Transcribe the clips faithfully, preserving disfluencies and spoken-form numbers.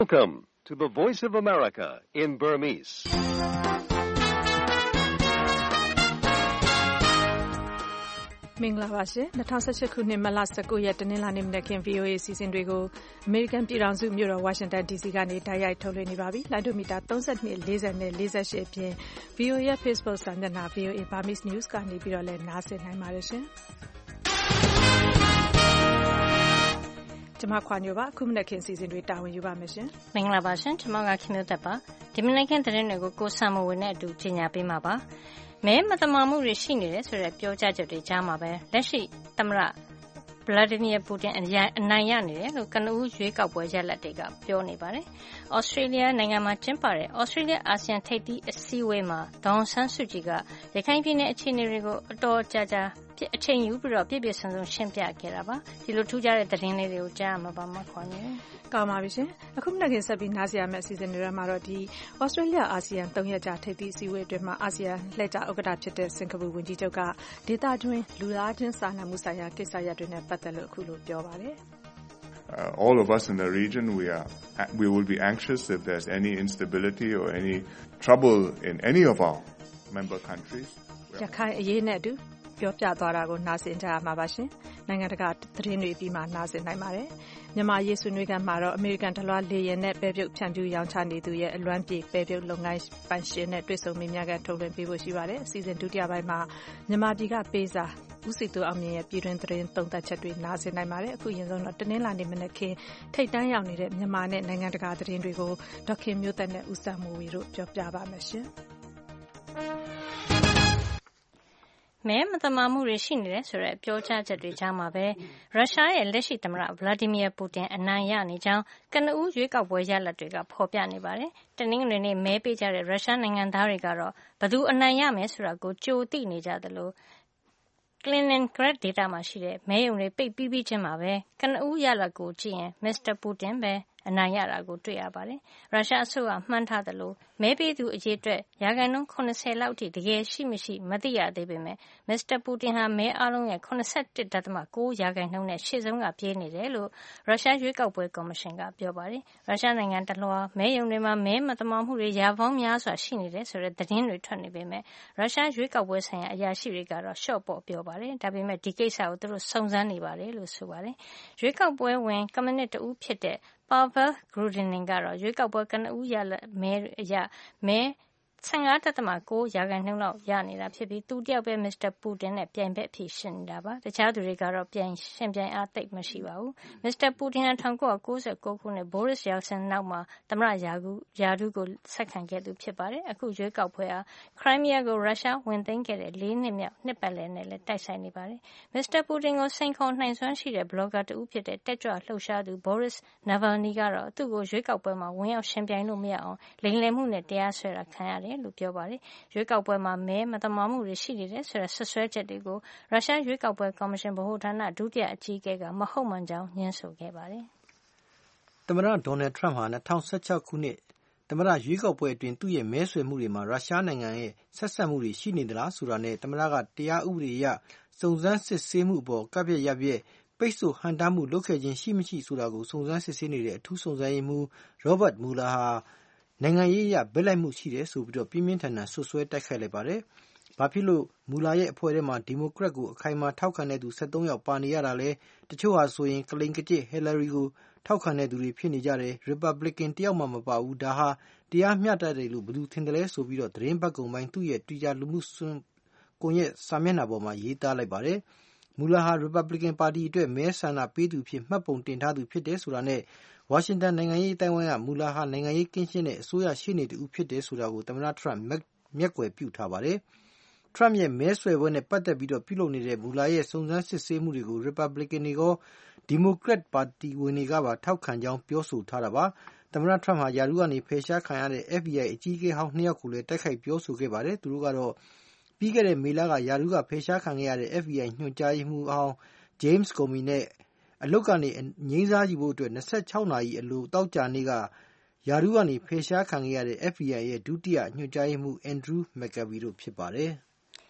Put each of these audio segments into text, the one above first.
Welcome to the Voice of America in Burmese. မင်္ဂလာပါရှင်၂၀၁၈ခုနှစ်မတ်လ၁၉ရက်တနင်္လာနေ့မနက်ခင်း ဗွီအိုအေ အစီအစဉ်တွေကိုအမေရိကန်ပြည်ထောင်စုမြို့တော်ဝါရှင်တန် ဒီစီ ကနေတိုက်ရိုက်ထုတ်လွှင့်နေပါပြီ။လိုင်းဒိုမီတာသုံး၂ ၄၀နဲ့၄၈အပြင် ဗွီအိုအေရဲ့ Facebook စာမျက်နှာ ဗွီအိုအေ Burmese News ကနေပြီးတော့လည်းနားဆင်နိုင်ပါတယ်ရှင်။ကျွန်မခွာညိုပါအခုမနက်ခင်းအစီအစဉ်တွေတာဝန်ယူပါမယ်ရှင်။မင်္ဂလာပါရှင်ကျွန်မကခင်မျိုးသက်ပါဒီမနက်ခင်းသတင်းတွေကိုကိုဆမ်မဝင်နဲ့အတူကြီးညာပေးမှာပါ။မဲမတမာမှုတွေရှိနေတယ်ဆိုတဲ့ပြောကြားချက်တွေကြားမှာပဲလက်ရှိသမ္မတဗလာဒီမီယာပူတင်အနိုင်ရနေတယ်လို့ကနဦးရွေးကောက်ပွဲရလဒ်တွေကပြောနေပါတယ်။ဩစတြေးလျနိုင်ငံမှာကျင်းပတဲ့ဩစတြေးလျအာဆီယံထိပ်သီးအစည်းအဝေးမှာဒေါန်ဆန်းစုကြည်ကရခိုင်ပြည်နယ်အခြေအနေတွေကိုအတော်ကြာကြာအချိန်ယူပြီးတော့ပြည့်ပြည့်စုံစုံရှင်းပြခဲ့တာပါ။ဒီလိုထူးခြားတဲ့သတင်းလေးတွေကိုကြားရမှာပါမခွန်ကြီး။ကောင်းပါပြီရှင်။အခုမနက်ခင်းဆက်ပြီးနားဆင်ရမယ့်အစီအစဉ်တွေမှာတော့ဒီဩစတြေးလျအာဆီယံသုံးရက်ကြာထိပ်သီးအစည်းအဝေးအတွင်းမှာအာဆီယံလှည့်ကျဥက္ကဋ္ဌဖြစ်တဲ့စင်ကာပူဝန်ကြီးချုပ်ကဒေသတွင်းလူသားချင်းစာနာမှုဆိုင်ရာကိစ္စရပ်တွေနဲ့ပတ်သက်လို့အခုလိုပြောပါတယ်။ Uh, all of us in the region, we are we will be anxious if there's any instability or any trouble in any of our member countries. ရခိုင်အရေးနဲ့အတူပြောပြသွားတာကိုနားဆင်ကြရမှာပါရှင်။နိုင်ငံတကာသတင်းတွေပြီးမှနားဆင်နိုင်ပါတယ်။မြန်မာရေးဆွေးနွေးခန်းမှာတော့အမေရိကန်တလွှားလေယာဉ်နဲ့ပဲပြုတ်ဖြန့်ဖြူးရောင်းချနေသူရဲ့အလွမ်းပြေပဲပြုတ်လုပ်ငန်းပိုင်ရှင်နဲ့တွေ့ဆုံမေးမြန်းခန်းထုတ်လွှင့်ပေးဖို့ရှိပါတယ်။အစီအစဉ်ဒုတိယပိုင်းမှာမြန်မာပြည်ကပေးစာဦးစီတူအောင်မြင်ရဲ့ပြည်တွင်းသတင်းသုံးသပ်ချက်တွေနားဆင်နိုင်ပါတယ်။အခုရင်ဆုံးတော့တနင်္လာနေ့မနက်ခင်းထိတ်တန်းရောက်နေတဲ့မြန်မာနဲ့နိုင်ငံတကာသတင်းတွေကိုဒေါက်ခင်မျိုးသက်နဲ့ဦးစံမိုးဝေတို့ပြောပြပါမယ်ရှင်။မဲမတမာမှုတွေရှိနေတယ်ဆိုတဲ့ပြောကြားချက်တွေကြားမှာပဲရုရှားရဲ့လက်ရှိသမ္မတဗလာဒီမီယာပူတင်အနိုင်ရနေကြောင်းကနဦးရွေးကောက်ပွဲရလဒ်တွေကဖော်ပြနေပါတယ်။တနင်္ဂနွေနေ့မဲပေးကြတဲ့ရုရှားနိုင်ငံသားတွေကတော့ဘယ်သူအနိုင်ရမယ်ဆိုတာကိုကြိုသိနေကြသလိုကလင်နင်ဂရတ်ဒေသမှာရှိတဲ့မဲရုံတွေပိတ်ပြီးပြီးချင်းမှာပဲကနဦးရလဒ်ကိုကြည့်ရင်မစ္စတာပူတင်ပဲအနိုင်ရတာကိုတွေ့ရပါတယ်။ရုရှားအစိုးရမှန်းထားသလိုမဲပေးသူအရေအတွက်ရာခိုင်နှုန်း၇၀လောက်အထိတကယ်ရှိမရှိမသိရသေးပေမဲ့မစ္စတာပူတင်ဟာမဲအားလုံးရဲ့၇၁.၉ရာခိုင်နှုန်းနဲ့ရှေ့ဆုံးကပြေးနေတယ်လို့ရုရှားရွေးကောက်ပွဲကော်မရှင်ကပြောပါတယ်။ရုရှားနိုင်ငံတလွှာမဲရုံတွေမှာမဲမတမာမှုတွေရာပေါင်းများစွာရှိနေတယ်ဆိုတဲ့သတင်းတွေထွက်နေပေမဲ့ရုရှားရွေးကောက်ပွဲဆိုင်ရာအရာရှိတွေကတော့ရှော့ပေါ့ပြောပါတယ်။ဒါပေမဲ့ဒီကိစ္စကိုသူတို့စုံစမ်းနေပါတယ်လို့ဆိုပါတယ်။ရွေးကောက်ပွဲဝင်ကွန်မြူနစ်တဦးဖြစ်တဲ့Pavel Grudinin ကတော့ရွေးကောက်ပွဲကနဦးရမဲအရမဲ၁၅.၉ရာခိုင်နှုန်းလောက်ရနေတာဖြစ်ပြီးသူတယောက်ပဲမစ္စတာပူတင်နဲ့ပြိုင်ဘက်အဖြစ်ရှိနေတာပါ။တခြားသူတွေကတော့ပြိုင်ရှင်ပြိုင်အားသိပ်မရှိပါဘူး။မစ္စတာပူတင်ဟာ၁၉၉၉ခုနှစ် Boris Yeltsin နောက်မှာသမ္မတရာထူးရာထူးကိုဆက်ခံခဲ့သူဖြစ်ပါတယ်။အခုရွေးကောက်ပွဲဟာခရိုင်းမီးယားကိုရုရှားဝင်သိမ်းခဲ့တဲ့လေးနှစ်မြောက်နှစ်ပတ်လည်နဲ့လည်းတိုက်ဆိုင်နေပါတယ်။မစ္စတာပူတင်ကိုစိန်ခေါ်နိုင်စွမ်းရှိတဲ့ဘလော့ဂါတဦးဖြစ်တဲ့တက်ကြွလှုပ်ရှားသူ Boris Navalny ကတော့သူ့ကိုရွေးကောက်ပွဲမှာဝင်ရောက်ရှင်ပြိုင်လို့မရအောင်လိမ်လည်မှုနဲ့တရားစွဲတာခံရတယ်လို့ပြောပါတယ်။ရွေးကောက်ပွဲမှာမဲမတမာမှုတွေရှိနေတယ်ဆိုတဲ့ဆွဆွဲချက်တွေကိုရုရှားရွေးကောက်ပွဲကော်မရှင်ဗဟိုဌာနဒုတိယအကြီးအကဲကမဟုတ်မှန်ကြောင်းညွှန်းဆိုခဲ့ပါတယ်။သမ္မတဒေါ်နယ်ထရမ့်ဟာ၂၀၁၆ခုနှစ်သမ္မတရွေးကောက်ပွဲအတွင်းသူ့ရဲ့မဲဆွယ်မှုတွေမှာရုရှားနိုင်ငံရဲ့ဆက်စပ်မှုတွေရှိနေသလားဆိုတာနဲ့သမ္မတကတရားဥပဒေအရစုံစမ်းစစ်ဆေးမှုအပေါ်ကပ်ပြက်ရပ်ပြက်ပိတ်ဆို့ဟန့်တားမှုလုပ်ခဲ့ခြင်းရှိမရှိဆိုတာကိုစုံစမ်းစစ်ဆေးနေတဲ့အထူးစုံစမ်းရေးမှူး Robert Mueller ဟာနိုင်ငံရေးအရဘက်လိုက်မှုရှိတယ်ဆိုပြီးတော့ပြင်းပြင်းထန်ထန်ဆွဆွဲတိုက်ခိုက်လိုက်ပါတယ်။ဘာဖြစ်လို့မူလာရဲ့အဖွဲ့ထဲမှာဒီမိုကရက်ကိုအခိုင်အမာထောက်ခံတဲ့သူ၁၃ယောက်ပါနေရတာလဲတချို့ဟာဆိုရင်ကလိန်ကကျစ်ဟီလာရီကိုထောက်ခံတဲ့သူတွေဖြစ်နေကြတယ်ရီပတ်ဘလစ်ကန်တယောက်မှမပါဘူးဒါဟာတရားမျှတတယ်လို့ဘယ်သူထင်တယ်လဲဆိုပြီးတော့သတင်းပတ်ကုံပိုင်းသူ့ရဲ့ Twitter လူမှုကွန်ရက်စာမျက်နှာပေါ်မှာရေးသားလိုက်ပါတယ်။မူလာဟာရီပတ်ဘလစ်ကန်ပါတီအတွက်မဲဆန္ဒပေးသူဖြစ်မှတ်ပုံတင်ထားသူဖြစ်တယ်ဆိုတာနဲ့ဝါရှင်တန်နိုင်ငံရေးအတိုင်းအဝိုင်းကမူလာဟာနိုင်ငံရေးကင်းရှင်းတဲ့အစိုးရရှိနေတူဖြစ်တယ်ဆိုတာကိုသမ္မတထရမ့်မျက်ကွယ်ပြုထားပါတယ်။ထရမ့်ရဲ့မဲဆွယ်ပွဲနဲ့ပတ်သက်ပြီးတော့ပြုလုပ်နေတဲ့မူလာရဲ့စုံစမ်းစစ်ဆေးမှုတွေကိုရီပတ်ဘလစ်ကန်တွေကဒီမိုကရက်ပါတီဝင်တွေကပါထောက်ခံကြောင်းပြောဆိုထားတာပါ။သမ္မတထရမ့်ဟာယာရုကနေဖယ်ရှားခံရတဲ့ F B I အကြီးအကဲဟောင်းနှစ်ယောက်ကိုလည်းတိုက်ခိုက်ပြောဆိုခဲ့ပါတယ်။သူတို့ကတော့ပြီးခဲ့တဲ့မေလကယာရုကဖယ်ရှားခံခဲ့ရတဲ့ F B I ညွှန်ကြားရေးမှူးအောင် James Comey နဲ့အလုပ်ကနေငြိမ်းစားယူဖို့အတွက်၂၆နာရီအလိုတောက်ကြနေ့ကယာရုကနေဖယ်ရှားခံခဲ့ရတဲ့ F B I ရဲ့ဒုတိယညွှန်ကြားရေးမှူး Andrew McCabe တို့ဖြစ်ပါတယ်။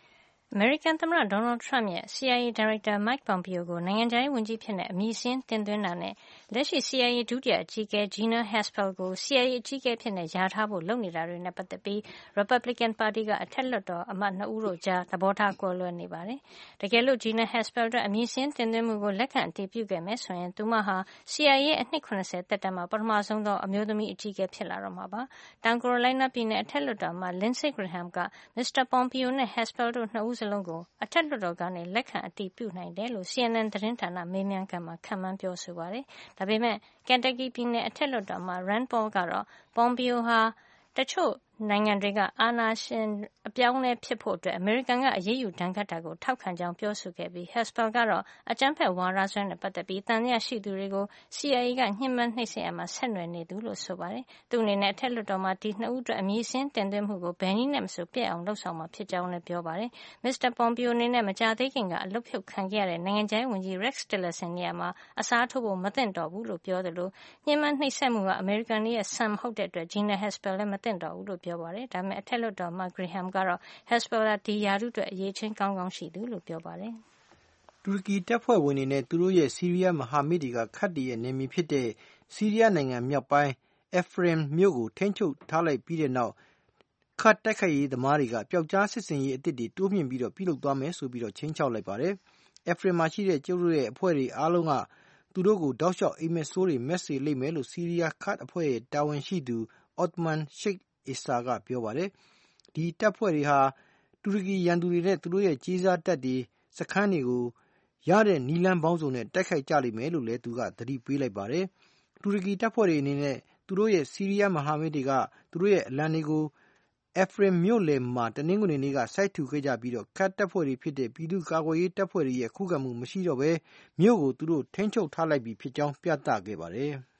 အမေရိကန်သမ္မတ Donald Trump ရဲ့ C I A ဒါရိုက်တာ Mike Pompeo ကိုနိုင်ငံခြားရေးဝန်ကြီးအဖြစ်အမည်စာရင်းတင်သွင်းတာနဲ့လက်ရှိ C I A ဒုတိယအကြီးအကဲ Gina Haspel ကို C I A အကြီးအကဲအဖြစ်လျာထားဖို့လုပ်နေတာတွေနဲ့ပတ်သက်ပြီး Republican ပါတီကအထက်လွှတ်တော်အမတ်နှစ်ဦးတို့ကြားသဘောထားကွဲလွဲနေပါတယ်။တကယ်လို့ Gina Haspel အတွက်အမည်စာရင်းတင်သွင်းမှုကိုလက်ခံအတည်ပြုခဲ့မယ်ဆိုရင်သူမဟာ C I A ရဲ့အနှစ် ၇၀ သက်တမ်းမှာပထမဆုံးသောအမျိုးသမီးအကြီးအကဲဖြစ်လာတော့မှာပါ။တောင်ကာရိုလိုင်းနားပြည်နယ်အထက်လွှတ်တော်အမတ် Lindsey Graham က မစ္စတာ Pompeo နဲ့ Haspel တို့နှစ်ဦးစလုံးကိုအထက်လွှတ်တော်ကနေလက်ခံအတည်ပြုနိုင်တယ်လို့ C N N သတင်းဌာနမေးမြန်းခန်းမှာခန့်မှန်းပြောဆိုပါတယ်။ဒါပေမဲ့ Kentucky ပြည်နယ်အထက်လွှတ်တော်မှာ Rand Paul ကတော့ Pompeo ဟာတချို့နိုင်ငံတွေကအာဏာရှင်အပြောင်းအလဲဖြစ်ဖို့အတွက်အမေရိကန်ကအရေးယူဒဏ်ခတ်တာကိုထောက်ခံကြောင်းပြောဆိုခဲ့ပြီး Haspel ကတော့အကြမ်းဖက်ဝါဒစွဲနဲ့ပတ်သက်ပြီးသံသယရှိသူတွေကို C I A ကညှဉ်းပန်းနှိပ်စက်ရာမှာဆက်နွယ်နေသူလို့ဆိုပါတယ်။သူ့အနေနဲ့အထက်လွှတ်တော်မှာဒီနှစ်ဦးအတွက်အမည်စာရင်းတင်သွင်းမှုကိုဘယ်နည်းနဲ့မဆိုပြည့်အောင်လှုပ်ဆောင်မှာဖြစ်ကြောင်းလည်းပြောပါတယ်။ မစ္စတာ Pompeo အနေနဲ့မကြာသေးခင်ကအလုပ်ဖြုတ်ခံခဲ့ရတဲ့နိုင်ငံခြားရေးဝန်ကြီး Rex Tillerson နေရာမှာအစားထိုးဖို့မသင့်တော်ဘူးလို့ပြောသလိုညှဉ်းပန်းနှိပ်စက်မှုဟာအမေရိကန်တွေရဲ့စံမဟုတ်တဲ့အတွက် Gina Haspel လည်းမသင့်တော်ဘူးလို့ပြောပါတယ်။ဒါပေမဲ့အထက်လွှတ်တော်အမတ် Graham ကတော့ Haspel ဟာဒီရာထူးအတွက်အရည်အချင်းကောင်းကောင်းရှိသူလို့ပြောပါတယ်။တူရကီတပ်ဖွဲ့ဝင်တွေနဲ့သူတို့ရဲ့ဆီးရီးယားမဟာမိတ်တွေကခတ်တည်ရဲ့နယ်မြေဖြစ်တဲ့ဆီးရီးယားနိုင်ငံမြောက်ပိုင်း Afrin မြို့ကိုထိန်းချုပ်ထားလိုက်ပြီးတဲ့နောက်ခတ်တိုက်ခိုက်ရေးသမားတွေကပျောက်ကြားစစ်စင်ရေးအသစ်တွေတိုးမြှင့်ပြီးတော့ပြုလုပ်သွားမယ်ဆိုပြီးတော့ချိန်ချောက်လိုက်ပါတယ်။ Afrin မှာရှိတဲ့ကျုပ်တို့ရဲ့အဖွဲ့တွေအားလုံးကသူတို့ကိုတောက်လျှောက်အိမ်မက်ဆိုးတွေမက်စေလိမ့်မယ်လို့ဆီးရီးယားခတ်အဖွဲ့ရဲ့တာဝန်ရှိသူ Othman Sheikh Issa ကပြောပါတယ်။ဒီတပ်ဖွဲ့တွေဟာတူရကီရန်သူတွေနဲ့သူတို့ရဲ့ကြေးစားတပ်တွေစခန်းတွေကိုရတဲ့နီလန်းပေါင်းစုံနဲ့တိုက်ခိုက်ကြလိမ့်မယ်လို့လည်းသူကသတိပေးလိုက်ပါတယ်။တူရကီတပ်ဖွဲ့တွေအနေနဲ့သူတို့ရဲ့ဆီးရီးယားမဟာမိတ်တွေကသူတို့ရဲ့အလံတွေကို Afrin မြို့လယ်မှာတနင်္ဂနွေနေ့ကစိုက်ထူခဲ့ကြပြီးတော့ခတ်တပ်ဖွဲ့တွေဖြစ်တဲ့ပြည်သူ့ကာကွယ်ရေးတပ်ဖွဲ့တွေရဲ့ခုခံမှုမရှိတော့ဘဲမြို့ကိုသူတို့ထိန်းချုပ်ထားလိုက်ပြီဖြစ်ကြောင်းပြသခဲ့ပါတယ်။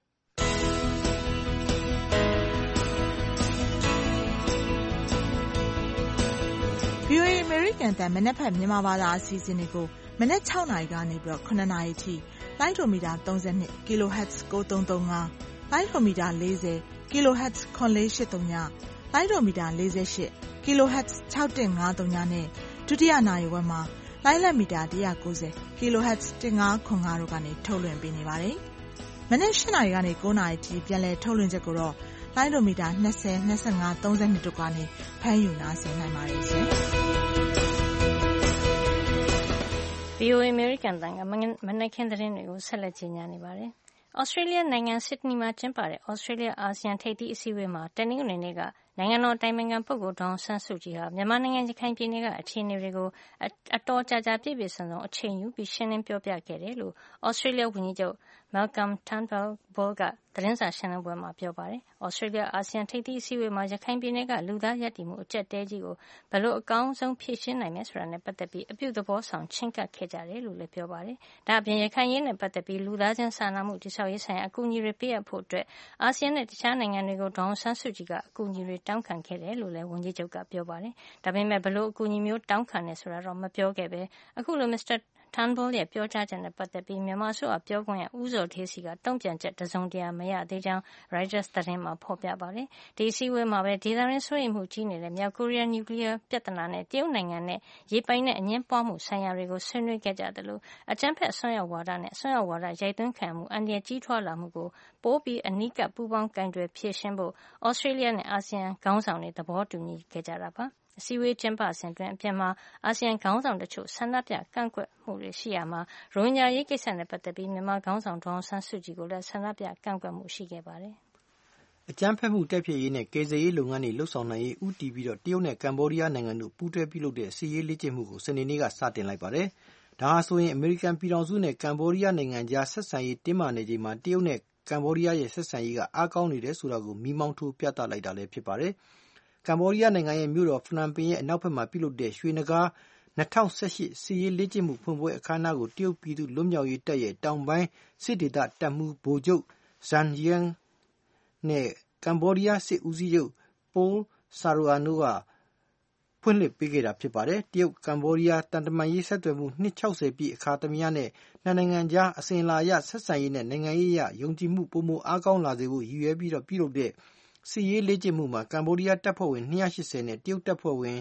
V O A အမေရိကန်တန်မနက်ဖက်မြန်မာဘာသာအစီအစဉ်တွေကိုမနက်၆နာရီကနေပြီးတော့၇နာရီထိလိုင်းဒိုမီတာ၃၂ kilohertz ၉၃၃၅လိုင်းဒိုမီတာ၄၀ kilohertz ခွန်လေး၈၃ညလိုင်းဒိုမီတာ၄၈ kilohertz ၆၁၅၃နဲ့ဒုတိယနာရီဝက်မှာလိုင်းလက်မီတာ၁၉၀ kilohertz ၁၅ခွန်၅တို့ကနေထုတ်လွှင့်ပေးနေပါတယ်။မနက်၈နာရီကနေ၉နာရီထိပြန်လည်ထုတ်လွှင့်ချက်ကိုတော့လိုင်းဒိုမီတာ၂၀ ၂၅ ၃၂တို့ကနေဖမ်းယူနားဆင်နိုင်ပါတယ်ရှင်။ V O A အမေရိကန်တန်ကမနက်ခင်းသတင်းတွေကိုဆက်လက်ကြီးညာနေပါတယ်။ Australia နိုင်ငံ Sydney မှာကျင်းပတဲ့ Australia အာဆီယံထိပ်သီးအစည်းအဝေးမှာတနင်္ဂနွေနေ့ကနိုင်ငံတော်အတိုင်ပင်ခံပုဂ္ဂိုလ်ဒေါ်အောင်ဆန်းစုကြည်ဟာမြန်မာနိုင်ငံရခိုင်ပြည်နယ်ကအခြေအနေတွေကိုအတော်ကြာကြာပြည့်ပြည့်စုံစုံအချိန်ယူပြီးရှင်းလင်းပြောပြခဲ့တယ်လို့ Australia ဝန်ကြီးချုပ် Malcolm Turnbull ကသတင်းစာရှင်းလင်းပွဲမှာပြောပါတယ်။ Australia အာဆီယံထိပ်သီးအစည်းအဝေးမှာရခိုင်ပြည်နယ်ကလူသားရပ်တည်မှုအကျပ်အတည်းကြီးကိုဘယ်လိုအကောင်းဆုံးဖြေရှင်းနိုင်မယ်ဆိုတာနဲ့ပတ်သက်ပြီးအပြုသဘောဆောင်ချဉ်းကပ်ခဲ့ကြတယ်လို့လည်းပြောပါတယ်။ဒါ့အပြင်ရခိုင်ရေးနဲ့ပတ်သက်ပြီးလူသားချင်းစာနာမှုတည်ဆောက်ရေးဆိုင်ရာအကူအညီတွေပေးအပ်ဖို့အတွက်အာဆီယံနဲ့တခြားနိုင်ငံတွေကိုဒေါ်အောင်ဆန်းစုကြည်ကအကူအညီတွေတောင်းခံခဲ့တယ်လို့လည်းဝန်ကြီးချုပ်ကပြောပါတယ်။ဒါပေမဲ့ဘယ်လိုအကူအညီမျိုးတောင်းခံတယ်ဆိုတာတော့မပြောခဲ့ပဲအခုလို Mr Turnbull ရဲ့ပြောကြားချက်နဲ့ပတ်သက်ပြီးမြန်မာအစိုးရပြောခွင့်ရဦးဇော်ဌေးစီကတုံ့ပြန်ချက်တစုံတရာမရသေးကြောင်း Reuters သတင်းမှာဖော်ပြပါတယ်။ဒီအစည်းအဝေးမှာပဲဒေသတွင်းစိုးရိမ်မှုကြီးနေတဲ့မြောက်ကိုရီးယားနျူကလ িয়ার ပြဿနာနဲ့တရုတ်နိုင်ငံနဲ့ရေပိုင်နဲ့အငြင်းပွားမှုဆိုင်ရာတွေကိုဆွေးနွေးခဲ့ကြသလိုအကြမ်းဖက်အစွန်းရောက်ဝါဒနဲ့အစွန်းရောက်ဝါဒရိုက်သွင်းခံမှုအန္တရာယ်ကြီးထွားလာမှုကိုပိုပြီးအနီးကပ်ပူးပေါင်းကိုင်တွယ်ဖြေရှင်းဖို့ Australia နဲ့အာဆီယံခေါင်းဆောင်တွေသဘောတူညီခဲ့ကြတာပါ။အစည်းအဝေးကျင်းပစဉ်အတွင်းအပြင်မှာအာဆီယံခေါင်းဆောင်တချို့ဆန္ဒပြကန့်ကွက်မှုတွေရှိရာမှာရိုဟင်ဂျာရေးကိစ္စနဲ့ပတ်သက်ပြီးမြန်မာခေါင်းဆောင်ဒေါ်အောင်ဆန်းစုကြည်ကိုလည်းဆန္ဒပြကန့်ကွက်မှုရှိခဲ့ပါတယ်။အကြမ်းဖက်မှုတိုက်ဖျက်ရေးနဲ့ကယ်ဆယ်ရေးလုပ်ငန်းတွေလှုပ်ဆောင်နိုင်ရေးဦးတည်ပြီးတော့တရုတ်နဲ့ကမ္ဘောဒီးယားနိုင်ငံတို့ပူးတွဲပြုလုပ်တဲ့စစ်ရေးလေ့ကျင့်မှုကိုစနေနေ့ကစတင်လိုက်ပါတယ်။ဒါဟာဆိုရင်အမေရိကန်ပြည်ထောင်စုနဲ့ကမ္ဘောဒီးယားနိုင်ငံကြားဆက်ဆံရေးတင်းမာနေချိန်မှာတရုတ်နဲ့ကမ္ဘောဒီးယားရဲ့ဆက်ဆံရေးကအားကောင်းနေတယ်ဆိုတာကိုမီးမောင်းထိုးပြသလိုက်တာလည်းဖြစ်ပါတယ်။ကမ္ဘောဒီးယားနိုင်ငံရဲ့မြို့တော်ဖနွမ်ပင်ရဲ့အနောက်ဘက်မှာပြုလုပ်တဲ့ရွှေနဂါး၂၀၁၈စစ်ရေးလေ့ကျင့်မှုဖွင့်ပွဲအခမ်းအနားကိုတရုတ်ပြည်သူ့လွတ်မြောက်ရေးတပ်ရဲ့တောင်ပိုင်းစစ်ဒေသတပ်မှူးဗိုလ်ချုပ် Zhang Jian နဲ့ကမ္ဘောဒီးယားစစ်ဦးစီးချုပ် Pol Saroeun တို့ကဖွင့်လှစ်ပေးခဲ့တာဖြစ်ပါတယ်။တရုတ်ကမ္ဘောဒီးယားတန်တမာရေးဆက်သွယ်မှုနှစ်၆၀ပြည့်အခါသမယနဲ့နှစ်နိုင်ငံကြားအစဉ်အလာအရဆက်ဆံရေးနဲ့နိုင်ငံရေးအရယုံကြည်မှုပိုမိုအားကောင်းလာစေဖို့ရည်ရွယ်ပြီးတော့ပြုလုပ်တဲ့စစ်ရေးလေ့ကျင့်မှုမှာကမ္ဘောဒီးယားတပ်ဖွဲ့ဝင်၂၈၀နဲ့တရုတ်တပ်ဖွဲ့ဝင်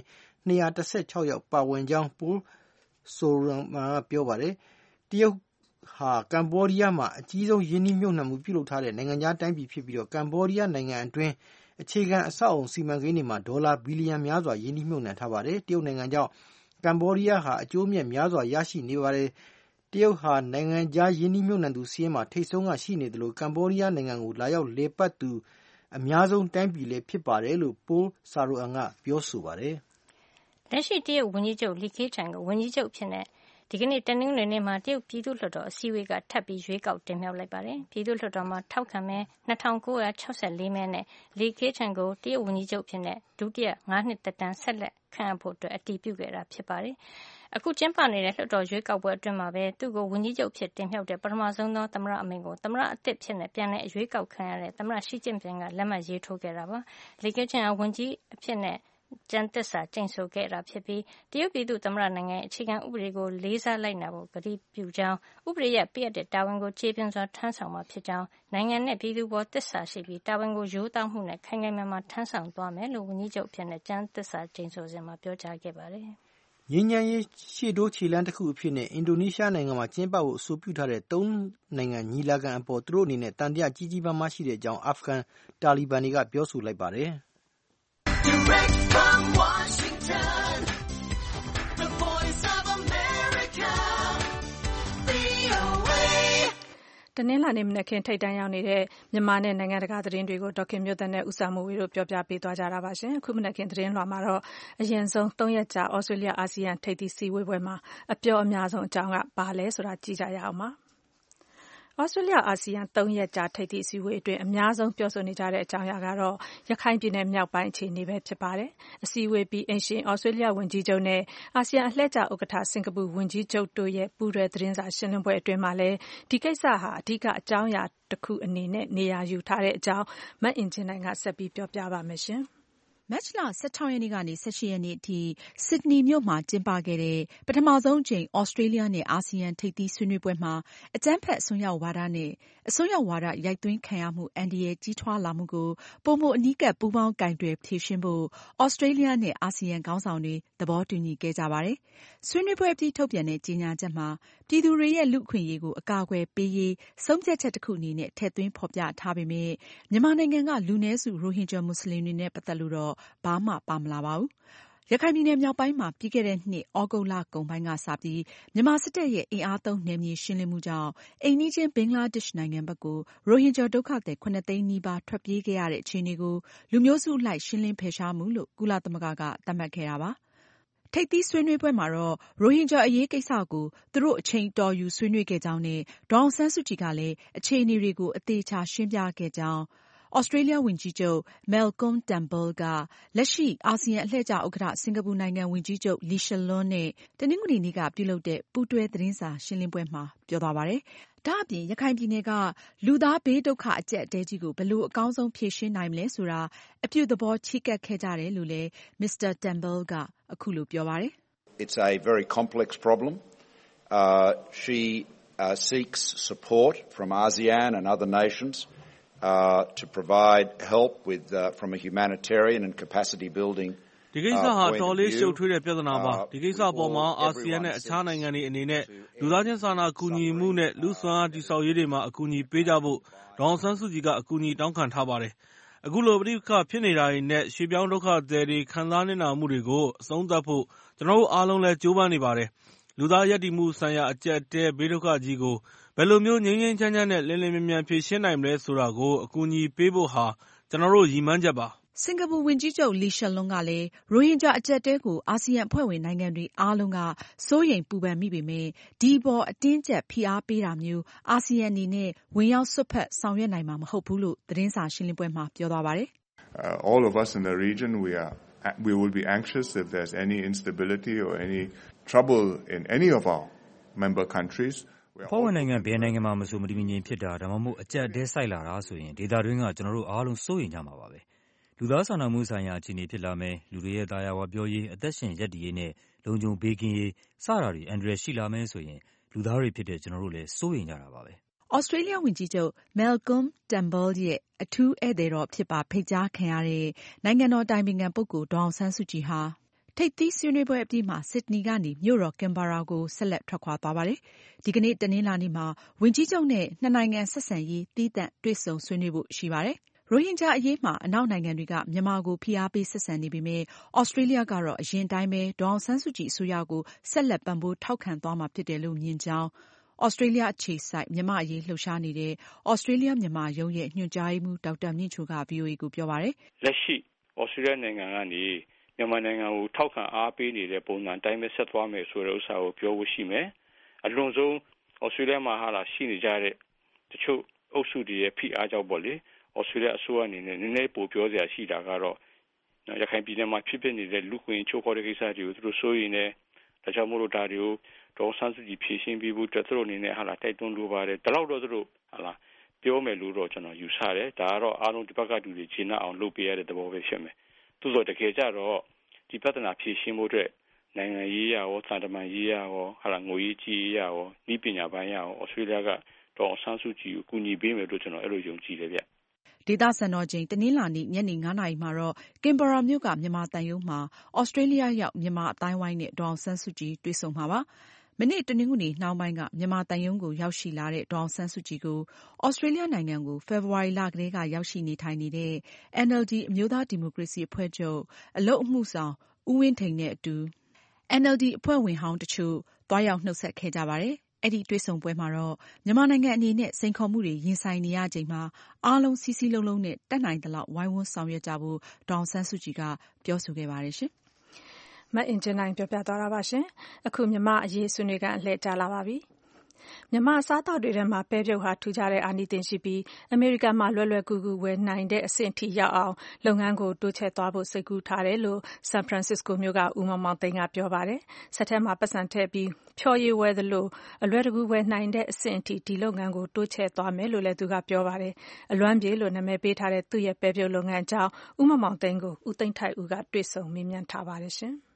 နှစ်ရာတစ်ဆယ့်ခြောက်ယောက်ပါဝင်ကြောင်းပိုးဆိုရမ်မာကပြောပါတယ်တရုတ်ဟာကမ်ဘောဒီးယားမှာအကြီးဆုံးယင်းနှိမ့်မြုပ်နှံမှုပြုလုပ်ထားတဲ့နိုင်ငံခြားတိုင်းပြည်ဖြစ်ပြီးတော့ကမ်ဘောဒီးယားနိုင်ငံအတွင်းအခြေခံအဆောက်အုံစီမံကိန်းတွေမှာဒေါ်လာဘီလီယံများစွာယင်းနှိမ့်မြုပ်နှံထားပါတယ်တရုတ်နိုင်ငံကြောင့်ကမ်ဘောဒီးယားဟာအကျိုးမြတ်များစွာရရှိနေပါတယ်တရုတ်ဟာနိုင်ငံခြားယင်းနှိမ့်မြုပ်နှံသူစီးရင်မှာထိတ်ဆုံးကရှိနေတယ်လို့ကမ်ဘောဒီးယားနိုင်ငံကိုလာရောက်လေပတ်သူအများဆုံးတိုင်းပြည်လည်းဖြစ်ပါတယ်လို့ပိုးဆာရိုအန်ကပြောဆိုပါတယ်လက်ရှိတရုတ်ဝန်ကြီးချုပ်လီခေးချန်ကိုဝန်ကြီးချုပ်ဖြစ်နေဒီကနေ့တနင်္ဂနွေနေ့မှာတရုတ်ပြည်သူ့လွှတ်တော်အစည်းအဝေးကထပ်ပြီးရွေးကောက်တင်မြှောက်လိုက်ပါတယ်။ပြည်သူ့လွှတ်တော်မှာထောက်ခံမဲနှစ်ထောင်ကိုးရာ၆၄မဲနဲ့လီခေးချန်ကိုတရုတ်ဝန်ကြီးချုပ်ဖြစ်နေဒုတိယငါးနှစ်သက်တမ်းဆက်လက်ခန့်အပ်ဖို့အတွက်အတည်ပြုခဲ့တာဖြစ်ပါတယ်။အခုကျင်းပနေတဲ့လွှတ်တော်ရွေးကောက်ပွဲအတွင်းမှာပဲသူ့ကိုဝန်ကြီးချုပ်ဖြစ်တင်မြှောက်တဲ့ပထမဆုံးသောသမ္မတအမိန့်ကိုသမ္မတအသစ်ဖြစ်နေပြန်တဲ့အရွေးကောက်ခံရတဲ့သမ္မတရှီကျင့်ပင်ကလက်မှတ်ရေးထိုးခဲ့တာပါ။လီခေးချန်ကဝန်ကြီးအဖြစ်နဲ့ကျမ်းသစ္စာကျိန်ဆိုခဲ့တာဖြစ်ပြီးတရုတ်ပြည်သူ့သမ္မတနိုင်ငံရဲ့အခြေခံဥပဒေကိုလေးစားလိုက်နာဖို့ကတိပြုကြောင်းဥပဒေရဲ့ပြည့်တဲ့တာဝန်ကိုခြေပြင်းစွာထမ်းဆောင်မှာဖြစ်ကြောင်းနိုင်ငံနဲ့ပြည်သူပေါ်သစ္စာရှိပြီးတာဝန်ကိုရိုးသားမှုနဲ့ခိုင်ခိုင်မာမာထမ်းဆောင်သွားမယ်လို့ဝန်ကြီးချုပ်ဖြစ်တဲ့ကျမ်းသစ္စာကျိန်ဆိုစဉ်မှာပြောကြားခဲ့ပါတယ်ငြိမ်းချမ်းရေးရှေ့တိုးခြေလှမ်းတစ်ခုအဖြစ်နဲ့အင်ဒိုနီးရှားနိုင်ငံမှာကျင်းပဖို့အဆိုပြုထားတဲ့သုံးနိုင်ငံညီလာခံအပေါ်သူတို့အနေနဲ့တန်တရားကြီးကြီးမားမားရှိတဲ့အကြောင်းအာဖဂန်တာလီဘန်တွေကပြောဆိုလိုက်ပါတယ် Direct from Washington, the voice of America, V O A တနင်္လာနေ့မနက်ခင်းထိပ်တန်းရောက်နေတဲ့မြန်မာနဲ့နိုင်ငံတကာသတင်းတွေကိုဒေါက်ခင်မျိုးသက်နဲ့ဦးစာမိုးဝေတို့ပြောပြပေးသွားကြတာပါရှင်အခုမနက်ခင်းသတင်းလွှာမှာတော့အရင်ဆုံးသုံးရက်ကြာဩစတြေးလျအာဆီယံထိပ်သီးစည်းဝေးပွဲမှာအပြောအများဆုံးအကြောင်းကဘာလဲဆိုတာကြည့်ကြရအောင်ပါဩစတြေးလျအာဆီယံသုံးရက်ကြာထိပ်သီးအစည်းအဝေးအတွင်းအများဆုံးပြောဆိုနေကြတဲ့အကြောင်းအရာကတော့ရခိုင်ပြည်နယ်မြောက်ပိုင်းအခြေအနေပဲဖြစ်ပါတယ်။အစည်းအဝေးပြီးအိမ်ရှင်ဩစတြေးလျဝန်ကြီးချုပ်နဲ့အာဆီယံအလှည့်ကျဥက္ကဋ္ဌစင်ကာပူဝန်ကြီးချုပ်တို့ရဲ့ပူးတွဲသတင်းစာရှင်းလင်းပွဲအတွင်းမှာလည်းဒီကိစ္စဟာအဓိကအကြောင်းအရာတစ်ခုအနေနဲ့နေရာယူထားတဲ့အကြောင်းမအင်ဂျင်နိုင်ကဆက်ပြီးပြောပြပါမယ်ရှင်။မတ်လဆယ့်ခြောက်ရက်နေ့ကနေဆယ့်ရှစ်ရက်နေ့အထိဆစ်ဒနီမြို့မှာကျင်းပခဲ့တဲ့ပထမဆုံးအကြိမ်ဩစတြေးလျနဲ့အာဆီယံထိပ်သီးဆွေးနွေးပွဲမှာအကြမ်းဖက်အစွန်းရောက်ဝါဒနဲ့အစွန်းရောက်ဝါဒရိုက်သွင်းခံရမှုအန္တရာယ်ကြီးထွားလာမှုကိုပိုမိုအနီးကပ်ပူးပေါင်းကိုင်တွယ်ဖြေရှင်းဖို့ဩစတြေးလျနဲ့အာဆီယံခေါင်းဆောင်တွေသဘောတူညီခဲ့ကြပါတယ်။ဆွေးနွေးပွဲအပြီးထုတ်ပြန်တဲ့ကြေညာချက်မှာပြည်သူတွေရဲ့လူ့အခွင့်အရေးကိုအကာအကွယ်ပေးရေးဆုံးဖြတ်ချက်တစ်ခုအနေနဲ့ထည့်သွင်းဖော်ပြထားပေမဲ့မြန်မာနိုင်ငံကလူနည်းစုရိုဟင်ဂျာမွတ်စလင်တွေနဲ့ပတ်သက်လို့တော့ဘာမှပါမလာပါဘူး။ရခိုင်ပြည်နယ်မြောက်ပိုင်းမှာပြီးခဲ့တဲ့နှစ်ဩဂုတ်လကုန်ပိုင်းကစပြီးမြန်မာစစ်တပ်ရဲ့အင်အားသုံးနယ်မြေရှင်းလင်းမှုကြောင့်အိမ်နီးချင်းဘင်္ဂလားဒေ့ရှ်နိုင်ငံဘက်ကိုရိုဟင်ဂျာဒုက္ခသည်ခုနှစ်သိန်းနီးပါးထွက်ပြေးခဲ့ရတဲ့အခြေအနေကိုလူမျိုးစုအလိုက်ရှင်းလင်းဖယ်ရှားမှုလို့ကုလသမဂ္ဂကသတ်မှတ်ခဲ့တာပါ။ထိပ်သီးဆွေးနွေးပွဲမှာတော့ရိုဟင်ဂျာအရေးကိစ္စကိုသူတို့အချိန်တော်ယူဆွေးနွေးခဲ့ကြောင်းနဲ့ဒေါ်အောင်ဆန်းစုကြည်ကလည်းအခြေအနေတွေကိုအသေးချာရှင်းပြခဲ့ကြောင်းဩစတြေးလျဝန်ကြီးချုပ် Malcolm Turnbull ကလက်ရှိအာဆီယံအလှည့်ကျဥက္ကဋ္ဌစင်ကာပူနိုင်ငံဝန်ကြီးချုပ် Lee Hsien Loong နဲ့တနင်္ဂနွေနေ့ကပြုလုပ်တဲ့ပူးတွဲသတင်းစာရှင်းလင်းပွဲမှာပြောသွားပါတယ်။ဒါ့အပြင်ရခိုင်ပြည်နယ်ကလူသားဘေးဒုက္ခအကျပ်အတည်းကြီးကိုဘယ်လိုအကောင်းဆုံးဖြေရှင်းနိုင်မလဲဆိုတာအပြုသဘောချဉ်းကပ်ခဲ့ကြတယ်လို့လည်း မစ္စတာ Turnbull ကအခုလိုပြောပါတယ်။ It's a very complex problem. Uh, she uh, seeks support from ASEAN and other nations.Uh, to provide help with uh, from a humanitarian and capacity building ဒီကိစ္စဟာတော်လေးရှုပ်ထွေးတဲ့ပြဿနာပါဒီကိစ္စပေါ်မှာအာဆီယံနဲ့အခြားနိုင်ငံတွေအနေနဲ့လူသားချင်းစာနာကူညီမှုနဲ့လူစွမ်းအားတည်ဆောက်ရေးတွေမှာအကူအညီပေးကြဖို့ဒေါ်အောင်ဆန်းစုကြည်ကအကူအညီတောင်းခံထားပါတယ်အခုလိုပဋိပက္ခဖြစ်နေတာတွေနဲ့ရွှေ့ပြောင်းဒုက္ခသည်တွေခံစားနေနာမှုတွေကိုအဆုံးသတ်ဖို့ကျွန်တော်တို့အားလုံးလည်းကြိုးပမ်းနေပါတယ်လူသားရပ်တည်မှုဆိုင်ရာအကျပ်တဲဘေးဒုက္ခကြီးကိုဘယ်လိုမျိုးငြိမ်းငြိမ်းချမ်းချမ်းနဲ့လင်းလင်းမြန်မြန်ဖြေရှင်းနိုင်မလဲဆိုတာကိုအကူအညီပေးဖို့ဟာကျွန်တော်တို့ရည်မှန်းချက်ပါစင်ကာပူဝန်ကြီးချုပ် Lee Hsien Loong ကလည်းရိုဟင်ဂျာအကျပ်တဲကိုအာဆီယံအဖွဲ့ဝင်နိုင်ငံတွေအားလုံးကစိုးရိမ်ပူပန်မိပေမဲ့ဒီပေါ်အတင်းကျပ်ဖိအားပေးတာမျိုးအာဆီယံအနေနဲ့ဝင်ရောက်စွက်ဖက်ဆောင်ရွက်နိုင်မှာမဟုတ်ဘူးလို့သတင်းစာရှင်းလင်းပွဲမှာပြောသွားပါတယ်။ uh, All of us in the region we are we will be anxious if there's any instability or any trouble in any of our member countries ပေါ်ဝင်နိုင်ငံဘယ်နိုင်ငံမှာမဆိုမတည်မငြိမ်ဖြစ်တာဒါမှမဟုတ်အကျပ်အတဲစိုက်လာတာဆိုရင်ဒေသတွင်းကကျွန်တော်တို့အားလုံးစိုးရိမ်ကြမှာပါပဲလူသားစာနာမှုဆိုင်ရာအခြေအနေဖြစ်လာမယ်လူတွေရဲ့တာယာဝပြောရေးအသက်ရှင်ရပ်တည်ရေးနဲ့လုံခြုံဘေးကင်းရေးစတာတွေအန္တရာယ်ရှိလာမယ်ဆိုရင်လူသားတွေဖြစ်တဲ့ကျွန်တော်တို့လည်းစိုးရိမ်ကြတာပါပဲဩစတြေးလျဝန်ကြီးချုပ် Malcolm Turnbull ရဲ့အထူးဧည့်သည်တော်ဖြစ်ပါဖိတ်ကြားခံရတဲ့နိုင်ငံတော်အတိုင်ပင်ခံပုဂ္ဂိုလ်ဒေါ်အောင်ဆန်းစုကြည်ဟာထိပ်သီးဆွေးနွေးပွဲအပြီးမှာ ဆစ်ဒနီကနေမြို့တော်ကင်ဘာရာကိုဆက်လက်ထွက်ခွာသွားပါတယ်။ ဒီကနေ့တနင်္လာနေ့မှာဝန်ကြီးချုပ်နဲ့နှစ်နိုင်ငံဆက်ဆံရေးသီးသန့်တွေ့ဆုံဆွေးနွေးဖို့ရှိပါတယ်။ ရိုဟင်ဂျာအရေးမှာအနောက်နိုင်ငံတွေကမြန်မာကိုဖိအားပေးဆက်ဆံနေပေမဲ့သြစတြေးလျကတော့အရင်တိုင်းပဲဒေါ်အောင်ဆန်းစုကြည်အစိုးရကိုဆက်လက်ပံ့ပိုးထောက်ခံသွားမှာဖြစ်တယ်လို့မြင်ကြောင်းသြစတြေးလျအခြေစိုက်မြန်မာ့အရေးလှုပ်ရှားနေတဲ့သြစတြေးလျမြန်မာရုံးရဲ့ညွှန်ကြားရေးမှူးဒေါက်တာမြင့်ချိုက ဗွီအိုအေကိုပြောပါတယ်။လက်ရှိသြစတြေးလျနိုင်ငံကနေမြန်မာနိုင်ငံကိုထောက်ခံအားပေးနေတဲ့ပုံစံတိုင်းပဲဆက်သွားမယ်ဆိုတဲ့ဥစ္စာကိုပြောဖို့ရှိမယ်။အလွန်ဆုံးသြစတြေးလျမှာဟာလာရှိနေကြတဲ့တချို့အုပ်စုတွေရဲ့ဖိအားကြောင့်ပေါ့လေသြစတြေးလျအစိုးရအနေနဲ့နည်းနည်းပိုပြောစရာရှိတာကတော့ရခိုင်ပြည်နယ်မှာဖြစ်ဖြစ်နေတဲ့လူခွင့်ချိုးဖောက်တဲ့ကိစ္စတွေကိုသူတို့စိုးရိမ်နေဒါကြောင့်မို့လို့ဒါတွေကိုဒေါ်ဆန်းစုကြည်ဖြည့်ရှင်းပြီးဖို့အတွက်သူတို့အနေနဲ့ဟာလာတိုက်တွန်းလိုပါတယ်ဒါတော့သူတို့ဟာလာပြောမယ်လို့တော့ကျွန်တော်ယူဆတယ်ဒါကတော့အားလုံးဒီဘက်ကလူတွေရှင်းအောင်လုပ်ပေးရတဲ့သဘောပဲဖြစ်မယ်သို့သော်တကယ်ကြတော့ဒီပြဿနာဖြည့်ရှင်းဖို့အတွက်နိုင်ငံရေးရာရောသံတမန်ရေးရာရောဟာလာငွေရေးကြီးရာရောဤပညာပိုင်းရာရောဩစတြေးလျကဒေါ်ဆန်းစုကြည်ကိုကူညီပေးမယ်လို့ကျွန်တော်အဲ့လိုယုံကြည်တယ်ဗျဒေသစံတော်ချိန်တနင်္လာနေ့ညနေငါးနာရီမှာတော့ကင်ဘာရာမြို့ကမြန်မာသံရုံးမှာသြစတြေးလျရောက်မြန်မာအသိုင်းအဝိုင်းနဲ့ဒေါ်အောင်ဆန်းစုကြည်တွေ့ဆုံမှာပါ။မနေ့တနင်္ဂနွေနှောင်းပိုင်းကမြန်မာသံရုံးကိုရောက်ရှိလာတဲ့ဒေါ်အောင်ဆန်းစုကြည်ကိုသြစတြေးလျနိုင်ငံကိုဖေဖော်ဝါရီလကတည်းကရောက်ရှိနေထိုင်နေတဲ့ အန်အယ်လ်ဒီ အမျိုးသားဒီမိုကရေစီအဖွဲ့ချုပ်အလုပ်အမှုဆောင်ဦးဝင်းထိန်နဲ့အတူ အန်အယ်လ်ဒီအဖွဲ့ဝင်ဟောင်းတချို့သွားရောက်နှုတ်ဆက်ခဲ့ကြပါတယ်။အဲဒီတွေ့ဆုံပွဲမှာတော့မြန်မာနိုင်ငံအနေနဲ့စိန်ခေါ်မှုတွေရင်ဆိုင်နေရချိန်မှာအားလုံးစည်းစည်းလုံးလုံးနဲ့တတ်နိုင်သလောက်ဝိုင်းဝန်းဆောင်ရွက်ကြဖို့ဒေါ်အောင်ဆန်းစုကြည်ကပြောဆိုခဲ့ပါတယ်ရှင်။မအင်ဂျင်နိုင်ပြောပြသွားတာပါရှင်။အခုမြန်မာအရေးဆွေးနွေးကအလှည့်ကျလာပါပြီ။မြန်မာအစားအသောက်တွေထဲမှာပဲပြုတ်ဟာထူးခြားတဲ့အာနိသင်ရှိပြီးအမေရိကန်မှာလွယ်လွယ်ကူကူဝယ်နိုင်တဲ့အဆင့်ထိရောက်အောင်လုပ်ငန်းကိုတိုးချဲ့သွားဖို့စိတ်ကူးထားတယ်လို့ဆန်ဖရန်စစ္စကိုမြို့ကဦးမောင်မောင်သိန်းကပြောပါတယ်။ဆက်ထဲမှာပတ်စံထည့်ပြီးဖြော်ရည်ဝယ်သလိုအလွယ်တကူဝယ်နိုင်တဲ့အဆင့်အထိဒီလုပ်ငန်းကိုတိုးချဲ့သွားမယ်လို့လည်းသူကပြောပါတယ်။အလွမ်းပြေလို့နာမည်ပေးထားတဲ့သူ့ရဲ့ပဲပြုတ်လုပ်ငန်းအကြောင်းဦးမောင်မောင်သိန်းကိုဦးသိန်းထိုက်ဦးကတွေ့ဆုံမေးမြန်းထားပါတယ်ရှင်။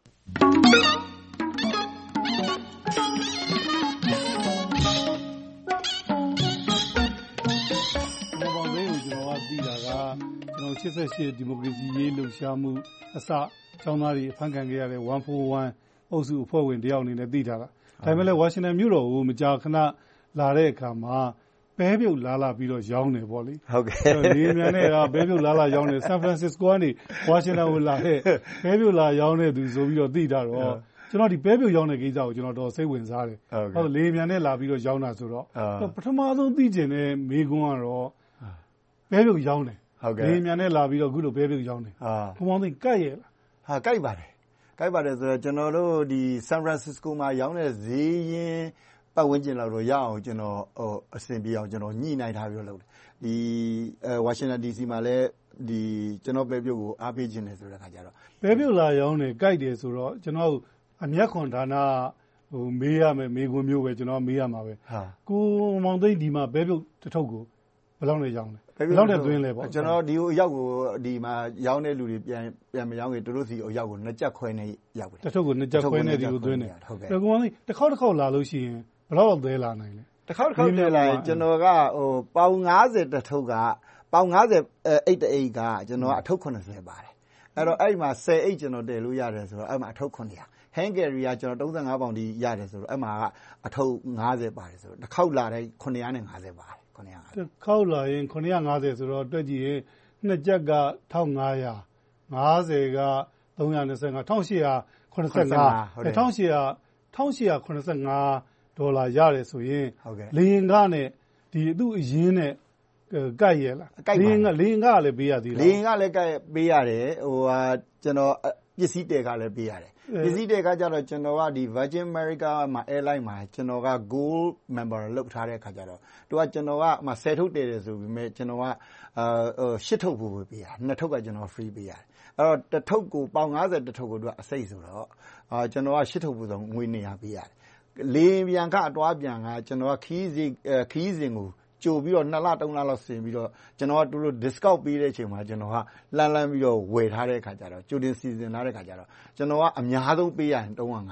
သိတာကကျွန်တော်ရှစ်ဆယ့်ရှစ်ဒီမိုကရေစီရေးလှုပ်ရှားမှုအစကျောင်းသားတွေဖန်ခံခဲ့ရတဲ့one forty-oneအုပ်စုအဖွဲ့ဝင်တယောက်အနေနဲ့သိထားတာဒါပေမဲ့လည်းဝါရှင်တန်မြို့တော်ကိုမကြာခဏလာတဲ့အခါမှာပဲပြုတ်လာလာပြီးတော့ရောင်းတယ်ပေါ့လေဟုတ်ကဲ့ဒီမြန်နဲ့ကပဲပြုတ်လာလာရောင်းတယ်ဆန်ဖရန်စစ္စကိုကနေဝါရှင်တန်ကိုလာတဲ့ပဲပြုတ်လာရောင်းတဲ့သူဆိုပြီးတော့သိထားတော့ကျွန်တော်ဒီပဲပြုတ်ရောင်းတဲ့ကိစ္စကိုကျွန်တော်တော့စိတ်ဝင်စားတယ်ဟုတ်လေမြန်နဲ့လာပြီးတော့ရောင်းတာဆိုတော့ပထမဆုံးသိကျင်တဲ့မိကွန်းကတော့ပဲပြုတ်ရောင်းတယ်ဟုတ်ကဲ့ဒီမြန်နဲ့လာပြီးတော့အခုလိုပဲပြုတ်ရောင်းတယ်ဟာဘုံမောင်းသိကြိုက်ရဲ့လားဟာကြိုက်ပါတယ်ကြိုက်ပါတယ်ဆိုတော့ကျွန်တော်တို့ဒီဆန်ဖရန်စစ္စကိုမှာရောင်းတဲ့ဈေးရင်ပတ်ဝန်းကျင်လောက်တော့ရအောင်ကျွန်တော်ဟိုအဆင်ပြေအောင်ကျွန်တော်ညှိနှိုင်းထားပြီးတော့လုပ်တယ်ဒီအဲဝါရှင်တန် ဒီ စီ မှာလည်းဒီကျွန်တော်ပဲပြုတ်ကိုအားပေးခြင်းတယ်ဆိုတဲ့ခါကျတော့ပဲပြုတ်လာရောင်းတယ်ကြိုက်တယ်ဆိုတော့ကျွန်တော်အမျက်ခွန်ဌာနဟိုမေးရမယ်မေးခွန်းမျိုးပဲကျွန်တော်မေးရမှာပဲဟာကိုမောင်သိန်းဒီမှာပဲပြုတ်တစ်ထုပ်ကိုဘယ်လောက်နဲ့ရောင်းလဲဘယ်လောက်နဲ့သွင်းလဲပေါ့ကျွန်တော်ဒီအရောက်ကိုဒီမှာရောင်းတဲ့လူတွေပြန်ပြန်မရောင်းခင်တို့စီအရောက်ကိုနှစ်ကြက်ခွဲနဲ့ရောက်တယ်တစ်ထုပ်ကိုနှစ်ကြက်ခွဲနဲ့ဒီလိုသွင်းတယ်ဟုတ်ကဲ့ကိုမောင်သိန်းတစ်ခေါက်တစ်ခေါက်လာလို့ရှိရင်ဘယ်လောက်သေးလာနိုင်လဲတစ်ခေါက်တစ်ခေါက်သေးလာကျွန်တော်ကဟိုပေါင်ငါးဆယ်တစ်ထုပ်ကပေါင်ငါးဆယ်အိတ်တအိတ်ကကျွန်တော်ကအထုပ်ခုနှစ်ဆယ်ပါတယ်အဲ့တော့အဲ့မှာဆယ်အိတ်ကျွန်တော်တည်လို့ရတယ်ဆိုတော့အဲ့မှာအထုပ်ခုနှစ်ရာဟန်ဂယ်ရီကကျွန်တော်သုံးဆယ့်ငါးပေါင်ဒီရတယ်ဆိုတော့အဲ့မှာကအထုပ်ငါးဆယ်ပါတယ်ဆိုတော့တစ်ခေါက်လာတဲ့ခုနှစ်ရာနဲ့ငါးဆယ်ပါတယ်ခုနှစ်ရာတစ်ခေါက်လာရင်ခုနှစ်ရာငါးဆယ်ဆိုတော့တွက်ကြည့်ရင်နှစ်ကြက်ကတစ်ထောင်ငါးရာငါးဆယ်ကသုံးရာနှစ်ဆယ့်ငါး တစ်ထောင်ရှစ်ရာခုနှစ်ဆယ့်ငါး တစ်ထောင်ရှစ်ရာတစ်ထောင်ရှစ်ရာခုနှစ်ဆယ့်ငါးဒေါ်လာရတယ်ဆိုရင်လေရင်ကနဲ့ဒီသူ့အရင်းနဲ့ကြိုက်ရဲ့လားလေရင်ကလေရင်ကလည်းပေးရသေးလားလေရင်ကလည်းကြိုက်ပေးရတယ်ဟိုဟာကျွန်တော်ပစ္စည်းတွေကလည်းပေးရတယ်ပစ္စည်းတွေကကြတော့ကျွန်တော်ကဒီ Virgin America မှာ airline မှာကျွန်တော်က gold member လုပ်ထားတဲ့အခါကျတော့သူကကျွန်တော်ကမှဆယ်ထုတ်တည်တယ်ဆိုပြီးမဲ့ကျွန်တော်ကအာရှစ်ထုတ်ဖို့ပေးရနှစ်ထုတ်ကကျွန်တော် free ပေးရတယ်အဲ့တော့တစ်ထုတ်ကိုပေါင်ငါးဆယ်တစ်ထုတ်ကိုသူကအစိတ်ဆိုတော့အာကျွန်တော်ကရှစ်ထုတ်ဖို့ဆိုငွေနေရပေးရတယ်လေပြန်ကအတွားပြန်ကကျွန်တော်ကခီးစီခီးစဉ်ကိုကြိုပြီးတော့နှစ်လသုံးလလောက်ဆင်ပြီးတော့ကျွန်တော်ကတို့လို့ discount ပေးတဲ့အချိန်မှာကျွန်တော်ကလန်းလန်းပြီးတော့ဝယ်ထားတဲ့အခါကျတော့ကြိုတင်စီစဉ်ထားတဲ့အခါကျတော့ကျွန်တော်ကအများဆုံးပေးရရင်သုံးရာငါးဆယ်ပဲ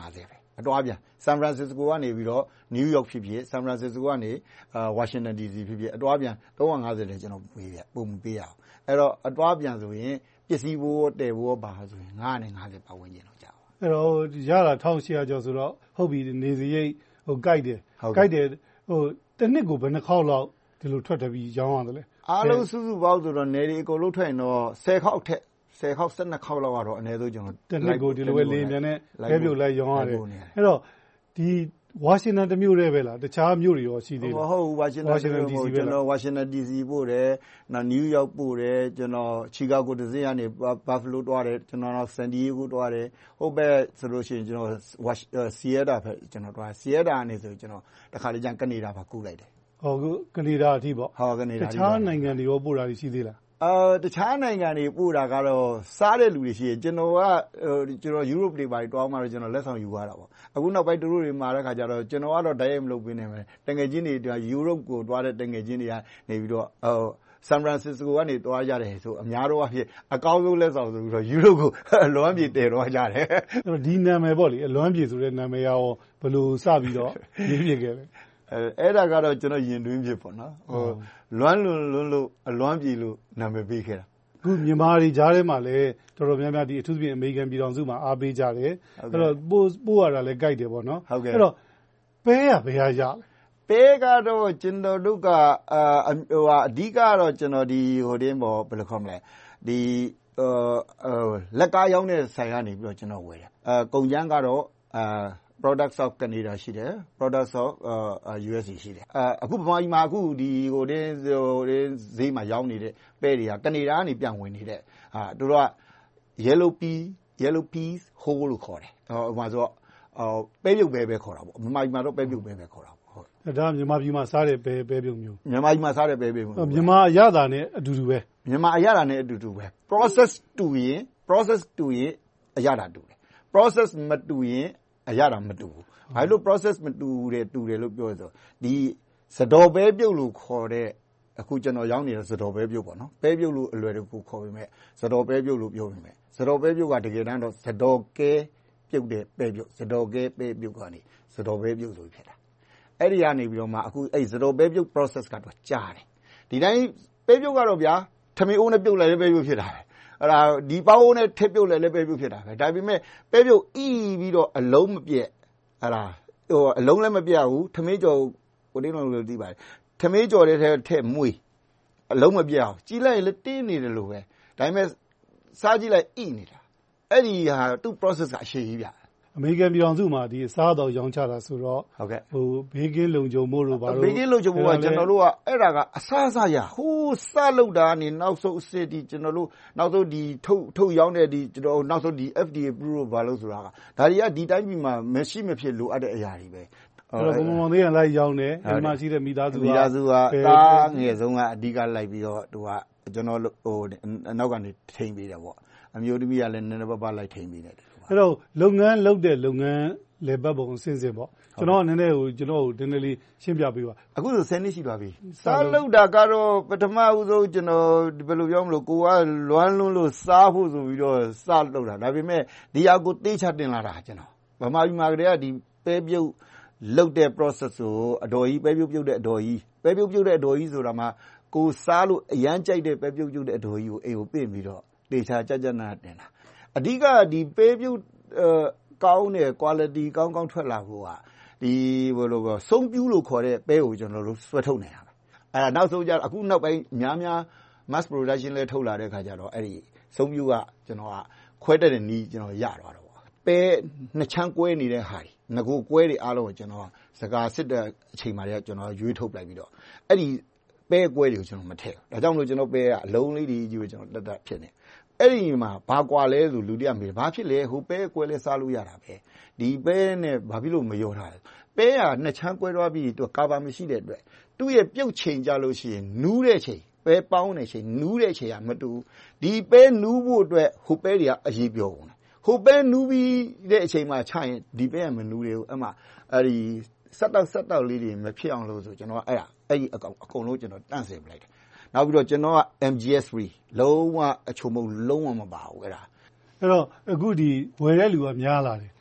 အတွားပြန် San Francisco ကနေပြီးတော့ New York ဖြစ်ဖြစ် San Francisco ကနေ Washington ဒီ စီ ဖြစ်ဖြစ်အတွားပြန်သုံးရာငါးဆယ်လည်းကျွန်တော်ပေးပြပုံမပေးရအောင်အဲ့တော့အတွားပြန်ဆိုရင်ပစ္စည်းဘိုးတည်ဘိုးပါဆိုရင်ငါးနဲ့ငါးဆယ်ပတ်ဝန်းကျင်တော့ကြာပါအဲ့တော့ရတာတစ်ထောင်ရှစ်ရာကျော်ဆိုတော့ဟုတ်ပြီနေစရိတ်ဟိုကြိုက်တယ်ကြိုက်တယ်ဟိုတစ်နှစ်ကိုဘယ်နှခေါက်လောက်ဒီလိုထွက်တယ်ပြီးရောင်းရတယ်လဲအားလုံးစုစုပေါင်းဆိုတော့နေဒီအကုန်လုံးထွက်ရင်တော့ဆယ်ခေါက်ထက်ဆယ်ခေါက်ဆယ်နှစ်ခေါက်လောက်ကတော့အနည်းဆုံးကျွန်တော်တစ်နှစ်ကိုဒီလိုပဲလေးမြန်နဲ့ဖဲပြုတ်လိုက်ရောင်းရတယ်အဲ့တော့ဒီဝါရှင်တန်တမျိုးတည်းပဲလားတခြားမြို့တွေရောရှိသေးတယ်မဟုတ်ဘူးဝါရှင်တန်ဒီစီပဲကျွန်တော်ဝါရှင်တန်ဒီစီပို့တယ်နောက်နယူးယောက်ပို့တယ်ကျွန်တော်ချီကာဂိုတစ်စင်းကနေဘာဖလိုတွားတယ်ကျွန်တော်နောက်ဆန်ဒီယေဂိုတွားတယ်ဟုတ်ပဲဆိုလို့ရှိရင်ကျွန်တော်ဆီယက်တာပဲကျွန်တော်တွားဆီယက်တာကနေဆိုကျွန်တော်တခါလေကျန်ကနေဒါပါကူလိုက်တယ်ဟုတ်ကကနေဒါအထိပေါ့ဟုတ်ကနေဒါတခြားနိုင်ငံတွေရောပို့တာရှိသေးလားအာတခြားနိုင်ငံတွေပို့တာကတော့စားတဲ့လူတွေရှိရင်ကျွန်တော်ကကျွန်တော်ယူရိုပတွေပါတွားမှတော့ကျွန်တော်လက်ဆောင်ယူရတာပေါ့အခုနောက်ပိုင်းတို့တွေမှာတဲ့ခါကျတော့ကျွန်တော်ကတော့တိုက်ရိုက်မလုပ်ပေးနိုင်မယ်တငယ်ချင်းတွေယူရိုပကိုတွားတဲ့တငယ်ချင်းတွေကနေပြီးတော့ဟိုဆန်ဖရန်စစ္စကိုကနေတွားကြတယ်ဆိုအများတော့အဖြစ်အကောင်းဆုံးလက်ဆောင်ဆိုပြီးတော့ယူရိုကိုအလွမ်းပြေတည်တော့ကြတယ်အဲ့တော့ဒီနာမည်ပေါ့လေအလွမ်းပြေဆိုတဲ့နာမည်ရောဘယ်လိုစပြီးတော့ရေးပြခဲ့လဲအဲအဲ့ဒါကတော့ကျွန်တော်ရင်တွင်းဖြစ်ပေါ့နော်ဟိုလွမ်းလွန်းလွန်းလို့အလွမ်းပြေလို့နာမည်ပေးခဲ့တာအခုမြန်မာတွေကြားထဲမှာလည်းတော်တော်များများဒီအထူးသဖြင့်အမေရိကန်ပြည်ထောင်စုမှာအားပေးကြတယ်အဲ့တော့ပို့ပို့ရတာလည်းကြိုက်တယ်ပေါ့နော်အဲ့တော့ပဲရဘယ်ဟာရလဲပဲကတော့ကျွန်တော်တို့ကအာဟိုအဓိကတော့ကျွန်တော်ဒီဟိုတင်းပေါ့ဘယ်လိုခေါ်မလဲဒီအာလက်ကားရောင်းတဲ့ဆိုင်ကနေပြီးတော့ကျွန်တော်ဝယ်တယ်အာကုန်ကျန်းကတော့အာ products of Canada ရှိတယ် products of U S A ရှိတယ်အခုဗမာပြည်မှာအခုဒီဟိုတင်းဟိုတင်းဈေးမှာရောင်းနေတဲ့ပဲတွေကကနေဒါကနေပြန်ဝင်နေတဲ့ဟာတို့က yellow pea yellow peas whole လို့ခေါ်တယ်ဟိုမှာဆိုတော့ပဲပြုတ်ပဲပဲခေါ်တာပေါ့ဗမာပြည်မှာတော့ပဲပြုတ်ပဲပဲခေါ်တာပေါ့ဟုတ်ဒါမြန်မာပြည်မှာစားတဲ့ပဲပဲပြုတ်မျိုးမြန်မာပြည်မှာစားတဲ့ပဲပဲမျိုးမြန်မာအရသာနဲ့အတူတူပဲမြန်မာအရသာနဲ့အတူတူပဲ process တူရင် process တူရင်အရသာတူတယ် process မတူရင်အရတာမတူဘူး။ဘာလို့ process မတူတယ်တူတယ်လို့ပြောရဆိုဒီစတော်ပဲပြုတ်လို့ခေါ်တဲ့အခုကျွန်တော်ရောင်းနေတဲ့စတော်ပဲပြုတ်ပေါ့နော်။ပဲပြုတ်လို့အလွယ်တကူခေါ်ပေမဲ့စတော်ပဲပြုတ်လို့ပြောပေမဲ့စတော်ပဲပြုတ်ကတကယ်တမ်းတော့စတော်ကဲပြုတ်တဲ့ပဲပြုတ်စတော်ကဲပဲပြုတ်ကနေစတော်ပဲပြုတ်ဆိုဖြစ်တာ။အဲ့ဒီကနေပြီးတော့မှအခုအဲ့စတော်ပဲပြုတ် process ကတော့ကြားတယ်။ဒီတိုင်းပဲပြုတ်ကတော့ဗျာထမင်းအိုးနဲ့ပြုတ်လိုက်တဲ့ပဲပြုတ်ဖြစ်တာပဲ။အဲ့ဒါဒီပေါင်းနဲ့ထက်ပြုတ်လဲလဲပဲပြုတ်ဖြစ်တာပဲဒါပေမဲ့ပဲပြုတ်ဤပြီးတော့အလုံးမပြက်အဲ့ဒါဟိုအလုံးလည်းမပြတ်ဘူးထမင်းကြော်ကိုတင်းလုံးလို့သိပါတယ်ထမင်းကြော်တဲ့ထဲထက်မွေးအလုံးမပြတ်အောင်ကြီးလိုက်ရင်လည်းတင်းနေတယ်လို့ပဲဒါပေမဲ့စားကြည့်လိုက်ဤနေတာအဲ့ဒီဟာသူ့ process ကအရှိကြီးဗျအမေရိကန်ပြည်ထောင်စုမှာဒီအစားတော်ရောင်းချတာဆိုတော့ဟုတ်ကဲ့ဟိုဘေးကင်းလုံခြုံမှုတို့ဘာလို့ဘေးကင်းလုံခြုံမှုကကျွန်တော်တို့ကအဲ့ဒါကအစားအစာရဟိုးစလောက်တာနေနောက်ဆုံးအစစ်ဒီကျွန်တော်တို့နောက်ဆုံးဒီထုတ်ထုတ်ရောင်းတဲ့ဒီကျွန်တော်နောက်ဆုံးဒီ F D A approve ဘာလို့ဆိုတာကဒါတွေကဒီတိုင်းပြည်မှာမရှိမဖြစ်လိုအပ်တဲ့အရာတွေပဲအဲ့တော့ဘုံဘုံသေးရင်လိုက်ရောင်းတယ်ဒီမှာရှိတဲ့မိသားစုကမိသားစုကတာငယ်ဆုံးကအဓိကလိုက်ပြီးတော့သူကကျွန်တော်ဟိုနောက်ကနေထိန်ပေးတယ်ပေါ့အမျိုးသမီးကလည်းနည်းနည်းပါးပါးလိုက်ထိန်ပေးတယ်အဲ့တော့လုပ်ငန်းလုပ်တဲ့လုပ်ငန်းလေပတ်ပုံအစဉ်စဉ်ပေါ့ကျွန်တော်ကနည်းနည်းဟိုကျွန်တော်ကိုနည်းနည်းလေးရှင်းပြပေးပါအခုဆိုဆယ်နှစ်ရှိသွားပြီစားလုပ်တာကတော့ပထမဦးဆုံးကျွန်တော်ဘယ်လိုပြောမလို့ကိုကလွမ်းလွန်းလို့စားဖို့ဆိုပြီးတော့စလုပ်တာဒါပေမဲ့ဒီအကူတေးချတင်လာတာကျွန်တော်ဗမာပြည်မှာကတည်းကဒီပဲပြုတ်လုပ်တဲ့ process ကိုအတော်ကြီးပဲပြုတ်ပြုတ်တဲ့အတော်ကြီးပဲပြုတ်ပြုတ်တဲ့အတော်ကြီးဆိုတာမှာကိုစားလို့အရန်ကြိုက်တဲ့ပဲပြုတ်ပြုတ်တဲ့အတော်ကြီးကိုအိမ်ကိုပြင်ပြီးတော့တေချာကြကြနာတင်တာအဓိကဒီပဲပြုတ်ကောင်းတဲ့ quality ကောင်းကောင်းထွက်လာဖို့ကဒီဘယ်လိုကဆုံးပြူးလို့ခေါ်တဲ့ပဲကိုကျွန်တော်တို့ဆွဲထုတ်နေတာပဲအဲ့ဒါနောက်ဆုံးကြအခုနောက်ပိုင်းများများ mass production လဲထုတ်လာတဲ့ခါကျတော့အဲ့ဒီဆုံးပြူးကကျွန်တော်ကခွဲတက်တဲ့နီးကျွန်တော်ရသွားတော့ပဲနှစ်ချမ်းကွဲနေတဲ့ဟာတွေငကိုကွဲတွေအားလုံးကိုကျွန်တော်စကားစစ်တဲ့အချိန်မှာတည်းကကျွန်တော်ရွေးထုတ်လိုက်ပြီးတော့အဲ့ဒီပဲကွဲတွေကိုကျွန်တော်မထည့်ဘူးဒါကြောင့်မလို့ကျွန်တော်ပဲကအလုံးလေးတွေကြီးကိုကျွန်တော်တက်တက်ဖြစ်နေအဲ့ဒီမှာဘာကွာလဲဆိုလူတွေကမေးဘာဖြစ်လဲဟိုပဲကွဲလဲစားလို့ရတာပဲဒီပဲနဲ့ဘာဖြစ်လို့မရောထားလဲပဲကနှစ်ချမ်းကွဲသွားပြီးသူကာဗာမရှိတဲ့အတွက်သူ့ရဲ့ပြုတ်ချိန်ကြလို့ရှိရင်နူးတဲ့ချိန်ပဲပေါင်းတဲ့ချိန်နူးတဲ့ချိန်ကမတူဒီပဲနူးဖို့အတွက်ဟိုပဲတွေကအရေးပြောကုန်တယ်ဟိုပဲနူးပြီးတဲ့အချိန်မှာချရင်ဒီပဲကမနူးတယ်အမှအဲ့ဒီဆက်တောက်ဆက်တောက်လေးတွေမဖြစ်အောင်လို့ဆိုကျွန်တော်အဲ့ဒါအဲ့ဒီအကောင်အကုန်လုံးကျွန်တော်တန့်ဆယ်ပလိုက်တယ်နောက်ပြီးတော့ကျွန်တော်က M G S free လုံးဝအချုံမုံလုံးဝမပါဘူးအဲ့ဒါအဲ့တော့အခုဒီဝယ်တဲ့လူကများလာတယ်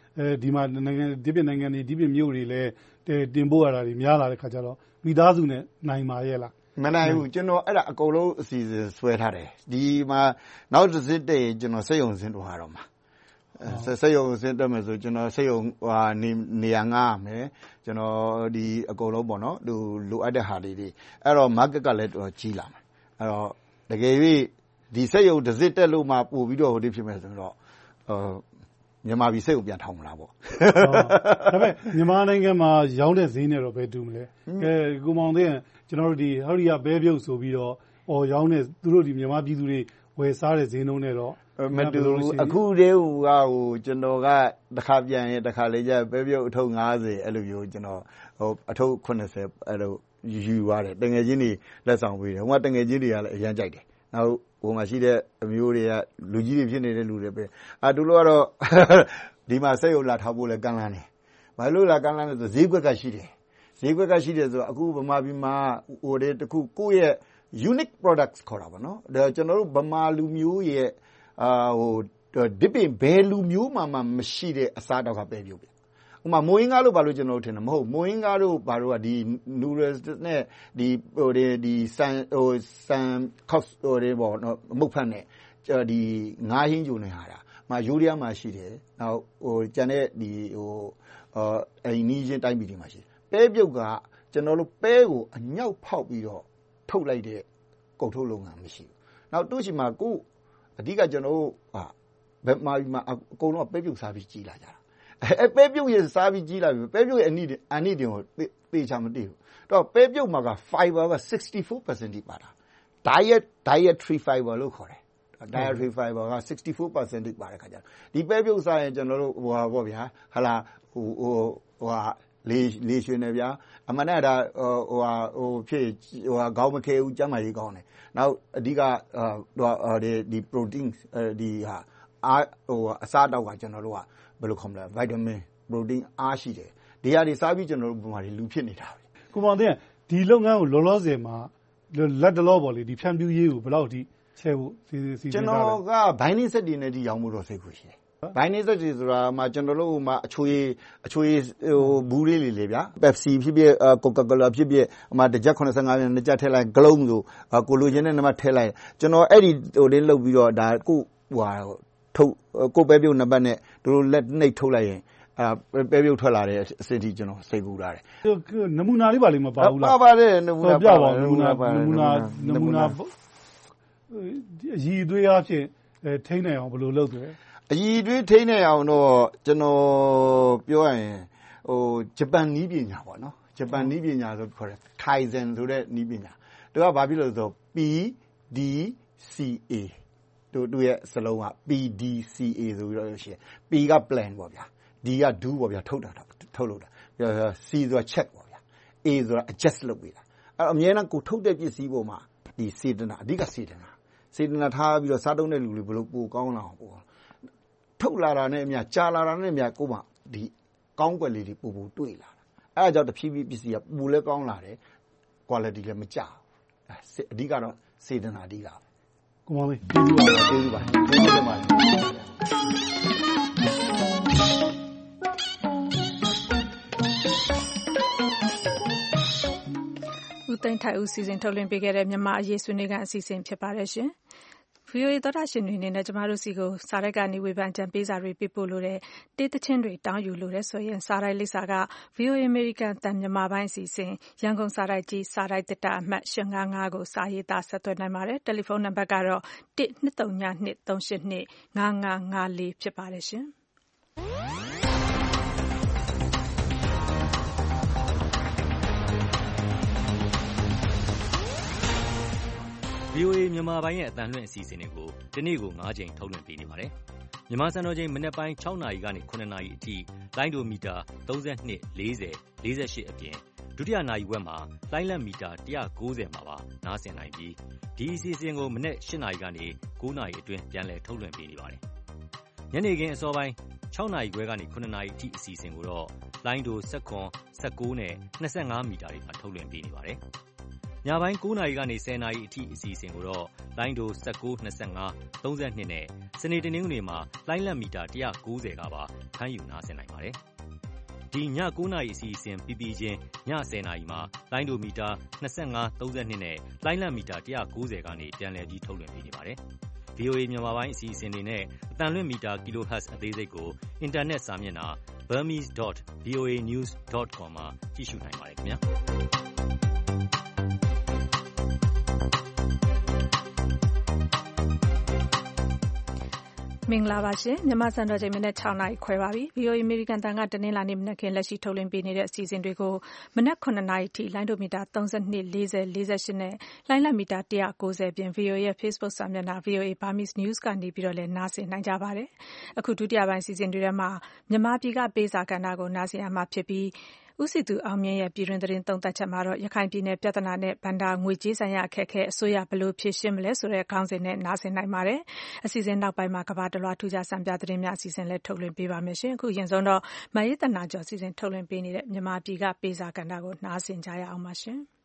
အဲဒီမှာနိုင်ငံဒီပြင်နိုင်ငံတွေဒီပြင်မြို့တွေလည်းတင်ပို့ရတာတွေများလာတဲ့ခါကျတော့မိသားစုနဲ့နိုင်ပါရဲ့လားမနိုင်ဘူးကျွန်တော်အဲ့ဒါအကုန်လုံးအစီအစဉ်ဆွဲထားတယ်ဒီမှာနောက်တစ်စစ်တည်းကျွန်တော်စက်ရုံစင်းတော့ဟာတော့မှာစက်ရုံစင်းတက်မယ်ဆိုကျွန်တော်စက်ရုံဟာနေနေရာငားမယ်ကျွန်တော်ဒီအကုန်လုံးပေါ့နော်လူလိုအပ်တဲ့ဟာလေးတွေအဲ့တော့ market ကလည်းတော်ကြီးလာမယ်အဲ့တော့တကယ်၍ဒီစက်ရုံတစ်စစ်တက်လို့မှပို့ပြီးတော့ဟိုဒီဖြစ်မယ်ဆိုတော့အာမြန်မာပြည်စိတ်ကိုပြန်ထောင်မလားပေါ့ဒါပေမဲ့မြန်မာနိုင်ငံမှာရောင်းတဲ့ဈေးနဲ့တော့ပဲတူမလဲအဲကိုမောင်သိန်းကျွန်တော်တို့ဒီဟောရီယာဘဲပြုတ်ဆိုပြီးတော့အော်ရောင်းတဲ့သူတို့ဒီမြန်မာပြည်သူတွေဝယ်စားတဲ့ဈေးနှုန်းနဲ့တော့မတူအခုတည်းဟိုကဟိုကျွန်တော်ကတစ်ခါပြန်ရင်တစ်ခါလေးကျဘဲပြုတ်အထုပ်ငါးဆယ်အဲ့လိုမျိုးကျွန်တော်ဟိုအထုပ်ခုနှစ်ဆယ်အဲ့လိုယူရတယ်တငယ်ချင်းတွေလက်ဆောင်ပေးတယ်ဟိုကတငယ်ချင်းတွေကလည်းအရန်ကြိုက်တယ်နောက်ဟိုမှာရှိတဲ့အမျိုးတွေကလူကြီးတွေဖြစ်နေတဲ့လူတွေပဲအာသူတို့ကတော့ဒီမှာစက်ရုံလာထားဖို့လဲကန့်လန့်နေဘာလို့လာကန့်လန့်လဲဆိုဈေးကွက်ကရှိတယ်ဈေးကွက်ကရှိတယ်ဆိုအခုဗမာပြည်မှာဟိုတဲ့တခုကိုယ့်ရဲ့ unique products ခေါ်တာပါနော်ဒါကျွန်တော်တို့ဗမာလူမျိုးရဲ့အာဟိုဒီပင်ဘယ်လူမျိုးမှမရှိတဲ့အစားတောက်ကပဲပြုတ်ပြဥမာမိုးရင်းကားလို့ဘာလို့ကျွန်တော်တို့ထင်တယ်မဟုတ်မိုးရင်းကားတို့ဘာလို့ကဒီ noodles နဲ့ဒီဟိုဒီဆန်ဟိုဆန်ခောက်ဟိုတွေပေါ့နော်မုတ်ဖတ်နဲ့ဒီငါးဟင်းဂျုံနေဟာတာမှာယူရီးယားမှာရှိတယ်နောက်ဟိုကျန်တဲ့ဒီဟိုအာအိန္ဒိယတိုင်းပြည်တွေမှာရှိတယ်ပဲပြုတ်ကကျွန်တော်တို့ပဲကိုအညောက်ဖောက်ပြီးတော့ထုတ်လိုက်တဲ့ကုန်ထုတ်လုပ်ငန်းမရှိဘူးနောက်တို့ရှိမှာကိုအဓိကကျွန်တော်တို့ဟာဘယ်မှာမှာအကုန်လုံးပဲပြုတ်စားပြီးကြီးလာကြတာအဲပဲပြုတ်ရဲ့စားပြီးကြီးလာပြီပဲပြုတ်ရဲ့အနိအနိတင်ကိုသေချာမသိဘူးတော့ပဲပြုတ်မှာက fiber က sixty-four percent တိပါတာ diet dietary fiber လို့ခေါ်တယ် dietary fiber က sixty-four percent တိပါတဲ့ခါကျတော့ဒီပဲပြုတ်စားရင်ကျွန်တော်တို့ဟိုဟာပေါ့ဗျာဟာလာဟိုဟိုဟိုဟာလေးလေးရွှေနေဗျာအမှန်နဲ့ဒါဟိုဟာဟိုဖြစ်ဟိုဟာခေါင်းမခဲဘူးကျန်းမာရေးကောင်းတယ်နောက်အဓိကဟိုဒီဒီ protein ဒီဟာအားဟိုအစားတောက်ကကျွန်တော်တို့ကဘယ်လိုခေါ်မလဲ vitamin protein အားရှိတယ်ဒီဟာတွေစားပြီးကျွန်တော်တို့ဘုံမှာလူဖြစ်နေတာပဲကိုမောင်သိန်းဒီလုပ်ငန်းကိုလောလောဆယ်မှာလက်တလောပေါ့လေဒီဖြန့်ဖြူးရေးကိုဘယ်လောက်ထိချဲဖို့စီစီကျွန်တော်ကဘိုင်းနေစက်တွေနဲ့ဒီရောင်းမှုတော့စိတ်ကူရှိတယ်ဘိုင်းနေစက်တွေဆိုတာမှာကျွန်တော်တို့မှာအချွေအချွေဟိုဘူးလေးလေးလေဗျာ Pepsi ဖြစ်ဖြစ် Coca-Cola ဖြစ်ဖြစ်အမှတစ်ကြက်eighty-fiveကျပ်နှစ်ကြက်ထည့်လိုက် Glow ဆိုကိုလိုချင်တဲ့နံပါတ်ထည့်လိုက်ကျွန်တော်အဲ့ဒီဟိုလေးလုတ်ပြီးတော့ဒါကိုဟိုထုတ်ကိုပဲပြုတ်နံပါတ်နဲ့တို့လက်နှိပ်ထုတ်လိုက်ရင်အဲပဲပြုတ်ထွက်လာတဲ့အစစ်အထိကျွန်တော်စိတ်ကူးထားတယ်နမူနာလေးပါလိမ့်မပါဘူးလားပါပါတယ်နမူနာပြပါနမူနာနမူနာနမူနာအည်သွေးအဖြစ်ထိန်းနိုင်အောင်ဘယ်လိုလုပ်တယ်အည်သွေးထိန်းနိုင်အောင်တော့ကျွန်တော်ပြောရရင်ဟိုဂျပန်နည်းပညာပေါ့နော်ဂျပန်နည်းပညာဆိုခေါ်တယ် Kaizen ဆိုတဲ့နည်းပညာသူကဘာဖြစ်လို့ဆို P D C A တို့တို့ရဲ့စလုံးက P D C A ဆိုပြီးတော့ရှိတယ် P က plan ပေါ့ဗျာ D က do ပေါ့ဗျာထုတ်တာထုတ်လို့တာ C ဆိုတာ check ပေါ့ဗျာ A ဆိုတာ adjust လုပ်ပေးတာအဲ့တော့အများနဲ့ကိုထုတ်တဲ့ပစ္စည်းပေါ်မှာဒီစေတနာအဓိကစေတနာစေတနာထားပြီးတော့စားတုံးတဲ့လူတွေဘယ်လိုပိုကောင်းလာအောင်ပို့ထုတ်လာတာနဲ့အများကြာလာတာနဲ့အများကိုမှဒီကောင်းကွက်လေးတွေပို့ပို့တွေ့လာတာအဲ့ဒါကြောင့်တဖြည်းဖြည်းပစ္စည်းကပူလဲကောင်းလာတယ် quality လည်းမကျဘူးအဓိကတော့စေတနာအဓိကကိုမောင်လေးကျေးဇူးပါကျေးဇူးပါကျေးဇူးတင်ပါတယ်ဦးသိန်းထိုက်ဦးစီစဉ်ထုတ်လွှင့်ပေးခဲ့တဲ့မြန်မာအရေးဆွေးနွေးခန်းအစီအစဉ်ဖြစ်ပါတယ်ရှင်။ဗွီအိုအေသောတာရှင်တွေအနေနဲ့ကျမတို့စီကိုစာရိုက်ကနေဝေဖန်ကြံပေးစာတွေပေးပို့လို့တဲ့တေးသချင်းတွေတောင်းယူလို့တဲ့ဆိုရင်စာရိုက်လိပ်စာက ဗွီအိုအေ American တန်မြန်မာပိုင်းအစီအစဉ်ရန်ကုန်စာရိုက်ကြီးစာရိုက်တစ်တာအမှတ်eight five fiveကိုစာရေးသားဆက်သွယ်နိုင်ပါတယ်။တယ်လီဖုန်းနံပါတ်ကတော့one two two two two three eight two five five fourဖြစ်ပါတယ်ရှင်။ဗွီအိုအေမြန်မာပိုင်းရဲ့အသံလွှင့်အစီအစဉ်တွေကိုဒီနေ့ကိုfiveကြိမ်ထုတ်လွှင့်ပေးနေပါတယ်။မြန်မာစံတော်ချိန်မနက်ပိုင်းsixနာရီကနေsevenနာရီအထိလိုင်းဒိုမီတာthirty-two, forty, forty-eightအပြင်ဒုတိယနာရီဝက်မှာလိုင်းလံမီတာone ninetyမှာပါနားဆင်နိုင်ပြီးဒီအစီအစဉ်ကိုမနက်eightနာရီကနေnineနာရီအတွင်းပြန်လည်ထုတ်လွှင့်ပေးနေပါတယ်။ညနေခင်းအစောပိုင်းsixနာရီခွဲကနေsevenနာရီအထိအစီအစဉ်ကိုတော့လိုင်းဒိုeleven, nineteenနဲ့twenty-fiveမီတာတွေမှာထုတ်လွှင့်ပေးနေပါတယ်။ညပိုင်း၉နာရီကနေ၁၀နာရီအထိအစီအစဉ်ကိုတော့လိုင်းဒို၁၉ ၂၅ ၃၂နဲ့စနေတနင်္ဂနွေမှာလိုင်းလက်မီတာ၁၉၀ကပါဖမ်းယူနားဆင်နိုင်ပါတယ်။ဒီည၉နာရီအစီအစဉ်ပြီးပြီးချင်းည၁၀နာရီမှာလိုင်းဒိုမီတာ၂၅ ၃၂နဲ့လိုင်းလက်မီတာ၁၉၀ကနေပြန်လည်ပြီးထုတ်လွှင့်ပေးနေပါတယ်။ဗီအိုအေ မြန်မာပိုင်းအစီအစဉ်တွေနဲ့အသံလွှင့်မီတာ kilohertz အသေးစိတ်ကိုအင်တာနက်စာမျက်နှာ burmese dot voa news dot com မှာကြည့်ရှုနိုင်ပါတယ်ခင်ဗျာ။မင်္ဂလာပါရှင်မြန်မာစံတော်ချိန်မနေ့၆နာရီခွဲပါပြီ ဗီအိုအေ အမေရိကန်တန်ကတနင်္လာနေ့မနက်ခင်းလက်ရှိထုတ်လွှင့်ပေးနေတဲ့အစီအစဉ်တွေကိုမနက်၇နာရီထိလိုင်းဒိုမီတာ၃၂ ၄၀ ၄၈နဲ့လိုင်းလက်မီတာ၁၉၀ပြင် ဗီအိုအေရဲ့ Facebook စာမျက်နှာ ဗီအိုအေ Burmese News ကနေပြီးတော့လည်းနားဆင်နိုင်ကြပါတယ်အခုဒုတိယပိုင်းအစီအစဉ်တွေထဲမှာမြန်မာပြည်ကပေးစာကဏ္ဍကိုနားဆင်ရမှာဖြစ်ပြီးဦးစီသူအောင်မြင့်ရဲ့ပြည်တွင်သတင်းသုံးသပ်ချက်မှာတော့ရခိုင်ပြည်နယ်ပြဿနာနဲ့ဗန္ဒာငွေကြေးဆိုင်ရာအခက်အခဲအစိုးရဘယ်လိုဖြေရှင်းမလဲဆိုတဲ့ခေါင်းစဉ်နဲ့နားဆင်နိုင်ပါတယ်။အစီအစဉ်နောက်ပိုင်းမှာကမ္ဘာတလွှာထူးခြားစံပြသတင်းများအစီအစဉ်လည်းထုတ်လွှင့်ပေးပါမယ်ရှင်။အခုရင်ဆုံးတော့မယေတနာကျော်အစီအစဉ်ထုတ်လွှင့်ပေးနေတဲ့မြန်မာပြည်ကပေးစာကဏ္ဍကိုနားဆင်ကြရအောင်ပါရှင်။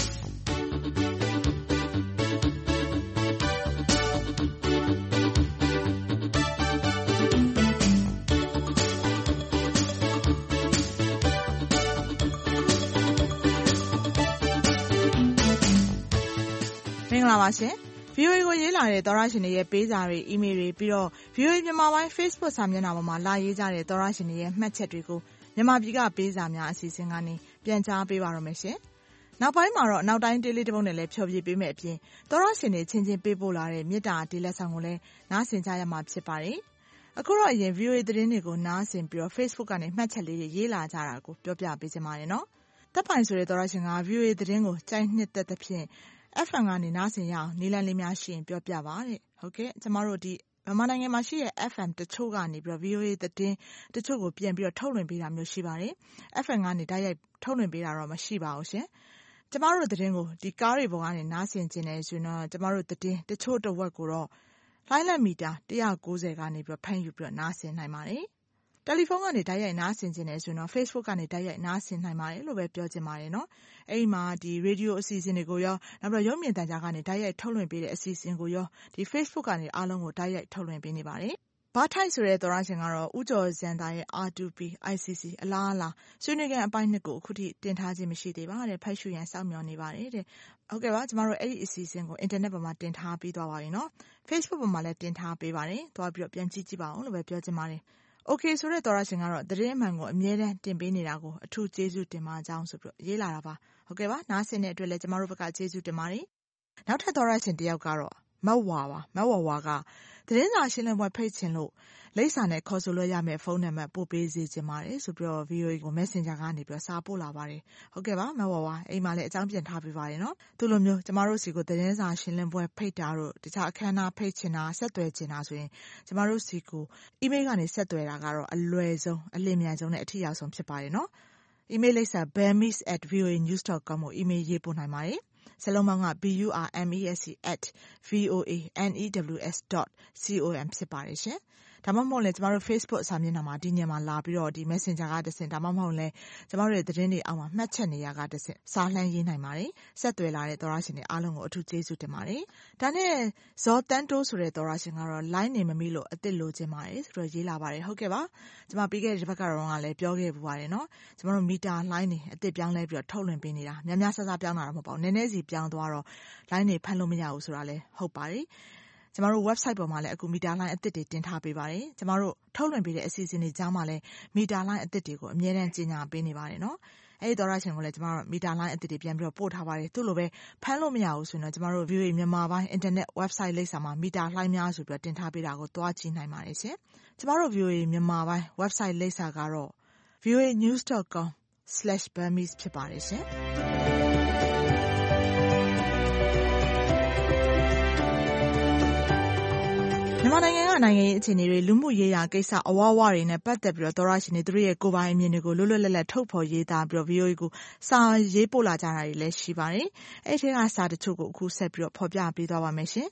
မင်္ဂလာပါရှင် ဗီအိုအေကိုရေးလာတဲ့သောရရှင်တွေရဲ့ပေးစာတွေအီးမေးလ်တွေပြီးတော့ ဗီအိုအေမြန်မာပိုင်း Facebook စာမျက်နှာပေါ်မှာလာရေးကြတဲ့သောရရှင်တွေရဲ့မှတ်ချက်တွေကိုမြန်မာပြည်ကပေးစာများအစီအစဉ်ကနေပြန်ကြားပေးပါရမယ်ရှင်နောက်ပိုင်းမှာတော့နောက်တိုင်းတေးလေးတစ်ပုဒ်နဲ့လည်းဖြောပြပေးမယ်အပြင်သောရရှင်တွေချင်းချင်းပေးပို့လာတဲ့မေတ္တာတေးလက်ဆောင်ကိုလည်းနားဆင်ကြရမှာဖြစ်ပါတယ်အခုတော့အရင် ဗီအိုအေသတင်းတွေကိုနားဆင်ပြီးတော့ Facebook ကနေမှတ်ချက်လေးတွေရေးလာကြတာကိုပြောပြပေးချင်ပါတယ်နော်တပ်ပိုင်ဆိုတဲ့သောရရှင်က ဗီအိုအေသတင်းကိုကြိုက်နှစ်သက်သဖြင့်F M ကနေနားဆင်ရအောင်နီလန်လေးများရှိရင်ပြောပြပါတဲ့ဟုတ်ကဲ့ကျမတို့ဒီမြန်မာနိုင်ငံမှာရှိတဲ့ F M တချို့ကနေပြီးတော့ ဗီအိုအေ သတင်းတချို့ကိုပြန်ပြီးတော့ထုတ်လွှင့်ပေးတာမျိုးရှိပါတယ် F M ကနေတိုက်ရိုက်ထုတ်လွှင့်ပေးတာတော့မရှိပါဘူးရှင်ကျမတို့သတင်းကိုဒီကားတွေပေါ်ကနေနားဆင်ခြင်းနဲ့ဆိုတော့ကျမတို့သတင်းတချို့တစ်ဝက်ကိုတော့လိုင်းလက်မီတာ၁၉၀ကနေပြီးတော့ဖမ်းယူပြီးတော့နားဆင်နိုင်ပါတယ်တယ်လီဖုန်းကနေတိုက်ရိုက်နားဆင်ခြင်းနဲ့ဆိုတော့ Facebook ကနေတိုက်ရိုက်နားဆင်နိုင်ပါတယ်လို့ပဲပြောချင်ပါတယ်နော်အဲ့ဒီမှာဒီရေဒီယိုအစီအစဉ်တွေကိုရောနောက်ပြီးတော့ရုပ်မြင်သံကြားကနေတိုက်ရိုက်ထုတ်လွှင့်ပေးတဲ့အစီအစဉ်ကိုရောဒီ Facebook ကနေအားလုံးကိုတိုက်ရိုက်ထုတ်လွှင့်ပေးနေပါတယ်ဘာထိုက်ဆိုတဲ့သောရရှင်ကတော့ဥကျော်ဇန်တာရဲ့ R 2 P I C C အလားအလာဆွေးနွေးခန်းအပိုင်းနှစ်ကိုအခုထိတင်ထားခြင်းမရှိသေးပါတဲ့ဖတ်ရှုရန်စောင့်မျှော်နေပါတယ်တဲ့ဟုတ်ကဲ့ပါကျမတို့အဲ့ဒီအစီအစဉ်ကိုအင်တာနက်ပေါ်မှာတင်ထားပြီးသွားပါပြီနော် Facebook ပေါ်မှာလည်းတင်ထားပေးပါတယ်သွားပြီးတော့ပြန်ကြည့်ကြည့်ပါအောင်လို့ပဲပြောချင်ပါတယ်โอเคဆိုတဲ့သောရရှင်ကတော့သတင်းအမှန်ကိုအမြဲတမ်းတင်ပေးနေတာကိုအထူးကျေးဇူးတင်ပါကြောင်းဆိုပြီးရေးလာတာပါဟုတ်ကဲ့ပါနားဆင်တဲ့အတွက်လည်းကျမတို့ဘက်ကကျေးဇူးတင်ပါတယ်နောက်ထပ်သောရရှင်တယောက်ကတော့မတ်ဝါပါမတ်ဝါဝါကသတင်းစာရှင်းလင်းပွဲဖိတ်ချင်လို့လိပ်စာနဲ့ခေါ်ဆိုလို့ရမယ့်ဖုန်းနံပါတ်ပို့ပေးစေချင်ပါတယ်ဆိုပြီးတော့ ဗီအိုအေ ကို Messenger ကနေပြီးတော့စာပို့လာပါတယ်ဟုတ်ကဲ့ပါမတ်ဝါဝါအိမ်မှာလည်းအကြောင်းပြန်ထားပေးပါတယ်နော်သူလိုမျိုးကျမတို့စီကိုသတင်းစာရှင်းလင်းပွဲဖိတ်တာတို့တခြားအခမ်းအနားဖိတ်ချင်တာဆက်သွယ်ချင်တာဆိုရင်ကျမတို့စီကို email ကနေဆက်သွယ်တာကတော့အလွယ်ဆုံးအလင်းမြန်ဆုံးနဲ့အထိရောက်ဆုံးဖြစ်ပါတယ်နော် email လိပ်စာ burmese at voa news dot com ကို email ရေးပို့နိုင်ပါတယ်စလုံးပေါင်းက b u r m e s e at voa news dot com ဖြစ်ပါတယ်ရှင်ဒါမှမဟုတ်လည်းကျမတို့ Facebook စာမျက်နှာမှာဒီညမှာလာပြီးတော့ဒီ Messenger ကတဆင့်ဒါမှမဟုတ်လည်းကျမတို့ရဲ့သတင်းတွေအောက်မှာမှတ်ချက်နေရကတဆင့်စာလှမ်းရေးနိုင်ပါတယ်ဆက်သွယ်လာတဲ့သောရရှင်တွေအားလုံးကိုအထူးကျေးဇူးတင်ပါတယ်ဒါနဲ့ဇော်တန်းတိုးဆိုတဲ့သောရရှင်ကတော့ line နေမမိလို့အစ်စ်လိုချင်ပါတယ်ဆိုတော့ရေးလာပါတယ်ဟုတ်ကဲ့ပါကျမပြီးခဲ့တဲ့တစ်ပတ်ကတော့ကလည်းပြောခဲ့ပူပါတယ်နော်ကျမတို့မီတာ line နေအစ်စ်ပြောင်းလဲပြီးတော့ထုတ်လွှင့်ပေးနေတာများများဆဆပြောင်းတာတော့မဟုတ်ပါဘူးနည်းနည်းစီပြောင်းသွားတော့ line နေဖမ်းလို့မရဘူးဆိုတာလည်းဟုတ်ပါတယ်ကျမတို့ website ပေါ်မှာလည်းအခု meter line အသစ်တွေတင်ထားပေးပါတယ်ကျမတို့ထုတ်လွှင့်ပေးတဲ့အစီအစဉ်တွေကြားမှာလည်း meter line အသစ်တွေကိုအမြဲတမ်းကြီးညာပေးနေပါတယ်နော်အဲ့ဒီသောရရှင်ကိုလည်းကျမတို့ meter line အသစ်တွေပြန်ပြီးတော့ပို့ထားပါတယ်သူ့လိုပဲဖမ်းလို့မရဘူးဆိုရင်တော့ကျမတို့ view မြန်မာပိုင်း internet website လိပ်စာမှာ meter line များဆိုပြီးတော့တင်ထားပေးတာကိုတွားကြည့်နိုင်ပါတယ်ရှင်ကျမတို့ view မြန်မာပိုင်း website လိပ်စာကတော့ voa news dot com slash burmese ဖြစ်ပါတယ်ရှင်မြန်မာနိုင်ငံကနိုင်ငံရေးအခြေအနေတွေလူမှုရေးရာကိစ္စအဝဝတွေနဲ့ပတ်သက်ပြီးတော့သောရရှင်တွေသူတို့ရဲ့ကိုယ်ပိုင်အမြင်တွေကိုလွတ်လွတ်လပ်လပ်ထုတ်ဖော်ရေးသားပြီးတော့ ဗီအိုအေ ကိုစာရေးပို့လာကြတာတွေလည်းရှိပါတယ်။အဲ့ဒီကစာတချို့ကိုအခုဆက်ပြီးတော့ဖော်ပြပေးသွားပါမယ်ရှင်။ပ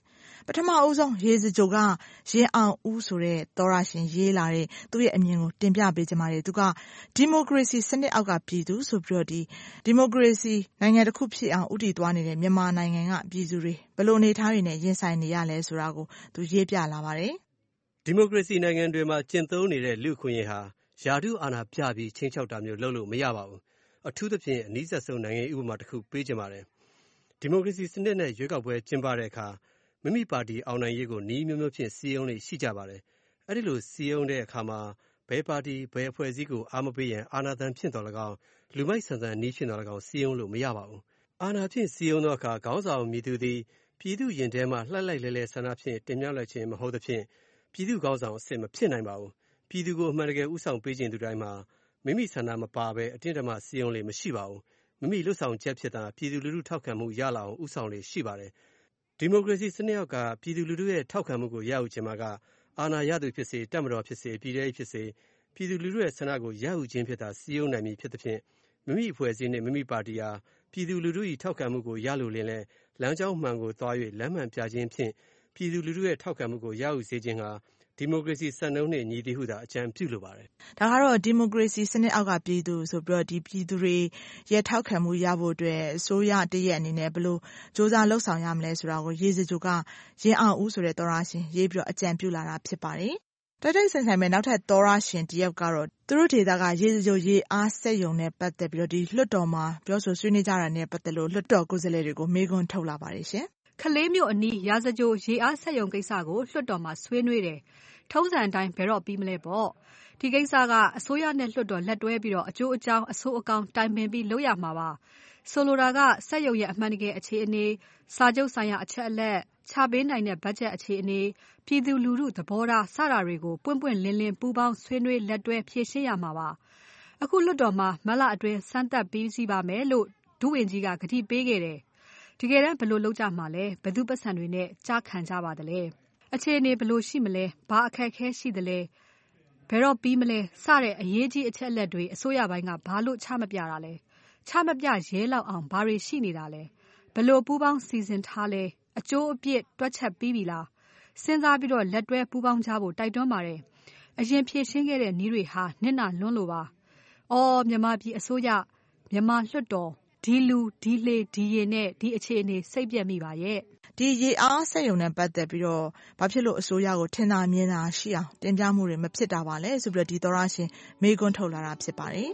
ပထမအဦးဆုံးရေစကြိုကရင်အောင်ဦးဆိုတဲ့သောရရှင်ရေးလာတဲ့သူ့ရဲ့အမြင်ကိုတင်ပြပေးကြပါမယ်သူကဒီမိုကရေစီစနစ်အောက်ကပြည်သူဆိုပြီးတော့ဒီဒီမိုကရေစီနိုင်ငံတစ်ခုဖြစ်အောင်ဥတည်သွားနေတဲ့မြန်မာနိုင်ငံကပြည်သူတွေဘယ်လိုအနေထားတွေနဲ့ရင်ဆိုင်နေရလဲဆိုတာကိုသူရေးပြလာပါတယ်ဒီမိုကရေစီနိုင်ငံတွေမှာကျင့်သုံးနေတဲ့လူခွင့်ရေးဟာယာတုအာဏာပြပြီးချင်းချောက်တာမျိုးလုပ်လို့မရပါဘူးအထူးသဖြင့်အနည်းဆက်ဆုံးနိုင်ငံဥပမာတစ်ခုပေးချင်ပါတယ်ဒီမိုကရေစီစနစ်နဲ့ရွေးကောက်ပွဲကျင်းပတဲ့အခါမိမိပါတီအောင်နိုင်ရေးကိုနှီးမျိုးမျိုးဖြင့်စီယုံလေးရှိကြပါတယ်အဲ့ဒီလိုစီယုံတဲ့အခါမှာဘယ်ပါတီဘယ်အဖွဲ့အစည်းကိုအားမပေးရင်အာဏာသံဖြင့်တော်၎င်းလူမိုက်ဆန်ဆန်နှီးဖြင့်တော်၎င်းစီယုံလို့မရပါဘူးအာဏာဖြင့်စီယုံသောအခါခေါင်းဆောင်မြည်သူသည်ပြည်သူရင်ထဲမှာလှက်လိုက်လဲလဲဆန္ဒဖြင့်တင်မြှောက်လိုက်ခြင်းမဟုတ်သဖြင့်ပြည်သူခေါင်းဆောင်အစစ်မဖြစ်နိုင်ပါဘူးပြည်သူကိုအမှန်တကယ်ဥဆောင်ပေးခြင်းသူတိုင်းမှာမိမိဆန္ဒမပါဘဲအတင်းတမစီယုံလေးမရှိပါဘူးမိမိလွတ်ဆောင်ချက်ဖြစ်တာပြည်သူလူထုထောက်ခံမှုရလာအောင်ဥဆောင်လေးရှိပါတယ်ဒီမိုကရေစီစနစ်အောက်ကပြည်သူလူထုရဲ့ထောက်ခံမှုကိုရယူခြင်းမှာကအာဏာရသူဖြစ်စေတပ်မတော်ဖြစ်စေပြည်ထောင်စုဖြစ်စေပြည်သူလူထုရဲ့ဆန္ဒကိုရယူခြင်းဖြစ်တာစီယုံနိုင်မည်ဖြစ်သဖြင့်မိမိအဖွဲ့အစည်းနဲ့မိမိပါတီဟာပြည်သူလူထု၏ထောက်ခံမှုကိုရလိုလင်လဲလမ်းကြောင်းမှန်ကိုသွား၍လမ်းမှန်ပြခြင်းဖြင့်ပြည်သူလူထုရဲ့ထောက်ခံမှုကိုရယူစေခြင်းဟာဒီမိုကရေစီစံနှုန်းနဲ့ညီသည်ဟုသာအကြံပြုလိုပါတယ်ဒါကတော့ဒီမိုကရေစီစနစ်အောက်ကပြည်သူဆိုပြီးတော့ဒီပြည်သူတွေရဲ့ထောက်ခံမှုရဖို့အတွက်အစိုးရတရက်အနေနဲ့ဘယ်လိုစ조사လှုပ်ဆောင်ရမလဲဆိုတာကိုရေစကြိုကရင်အောင်ဦးဆိုတဲ့သောရရှင်ရေးပြီးတော့အကြံပြုလာတာဖြစ်ပါတယ်တိုက်တိုက်ဆိုင်ဆိုင်မဲ့နောက်ထပ်သောရရှင်တယောက်ကတော့သူတို့ဒေသကရေစကြိုရေအားစက်ယုံနဲ့ပတ်သက်ပြီးတော့ဒီလွှတ်တော်မှာပြောဆိုဆွေးနွေးကြတာနဲ့ပတ်သက်လို့လွှတ်တော်ကိုယ်စားလှယ်တွေကိုမေးခွန်းထုတ်လာပါတယ်ရှင်ကလေးမျိုးအနီးရာဇကြိုရေအားစက်ယုံကိစ္စကိုလွှတ်တော်မှာဆွေးနွေးတယ်ထုံးစံအတိုင်းဘယ်တော့ပြီးမလဲပေါ့ဒီကိစ္စကအစိုးရနဲ့လွှတ်တော်လက်တွဲပြီးတော့အကျိုးအကြောင်းအဆိုးအကောင်းတိုင်ပင်ပြီးလုပ်ရမှာပါဆိုလိုတာကစက်ယုံရဲ့အမှန်တကယ်အခြေအနေစာချုပ်ဆိုင်ရာအချက်အလက်ချပေးနိုင်တဲ့ဘတ်ဂျက်အခြေအနေပြည်သူလူထုသဘောထားစတာတွေကိုပွင့်ပွင့်လင်းလင်းပူးပေါင်းဆွေးနွေးလက်တွဲဖြေရှင်းရမှာပါအခုလွှတ်တော်မှာမလအတွင်းစမ်းသပ်ပြီးစီးပါမယ်လို့ဒုဝန်ကြီးကကတိပေးခဲ့တယ်တကယ်တမ်းဘယ်လိုလုပ်ကြမှာလဲဘယ်သူပတ်စံတွေနဲ့ကြားခံကြပါသလဲအခြေအနေဘယ်လိုရှိမလဲဘာအခက်အခဲရှိသလဲဘယ်တော့ပြီးမလဲစတဲ့အရေးကြီးအချက်အလက်တွေအစိုးရပိုင်းကဘာလို့ချမပြတာလဲချမပြရဲလောက်အောင်ဘာတွေရှိနေတာလဲဘယ်လိုပူးပေါင်းစီစဉ်ထားလဲအကျိုးအပြစ်တွက်ချက်ပြီးပြီလားစဉ်းစားပြီးတော့လက်တွဲပူးပေါင်းကြဖို့တိုက်တွန်းပါတယ်အရင်ဖြည့်ရှင်းခဲ့တဲ့နည်းတွေဟာနစ်နာလွန်းလို့ပါအော်မြန်မာပြည်အစိုးရမြန်မာလွှတ်တော်ဒီလူဒီလေဒီရင်နဲ့ဒီအခြေအနေစိတ်ပြက်မိပါရဲ့ဒီရေအားစက်ယုံနဲ့ပတ်သက်ပြီးတော့ဘာဖြစ်လို့အစိုးရကိုထင်သာမြင်သာရှိအောင်တင်ပြမှုတွေမဖြစ်တာပါလဲဆိုပြီးတော့ဒီသောရရှင်မေးခွန်းထုတ်လာတာဖြစ်ပါတယ်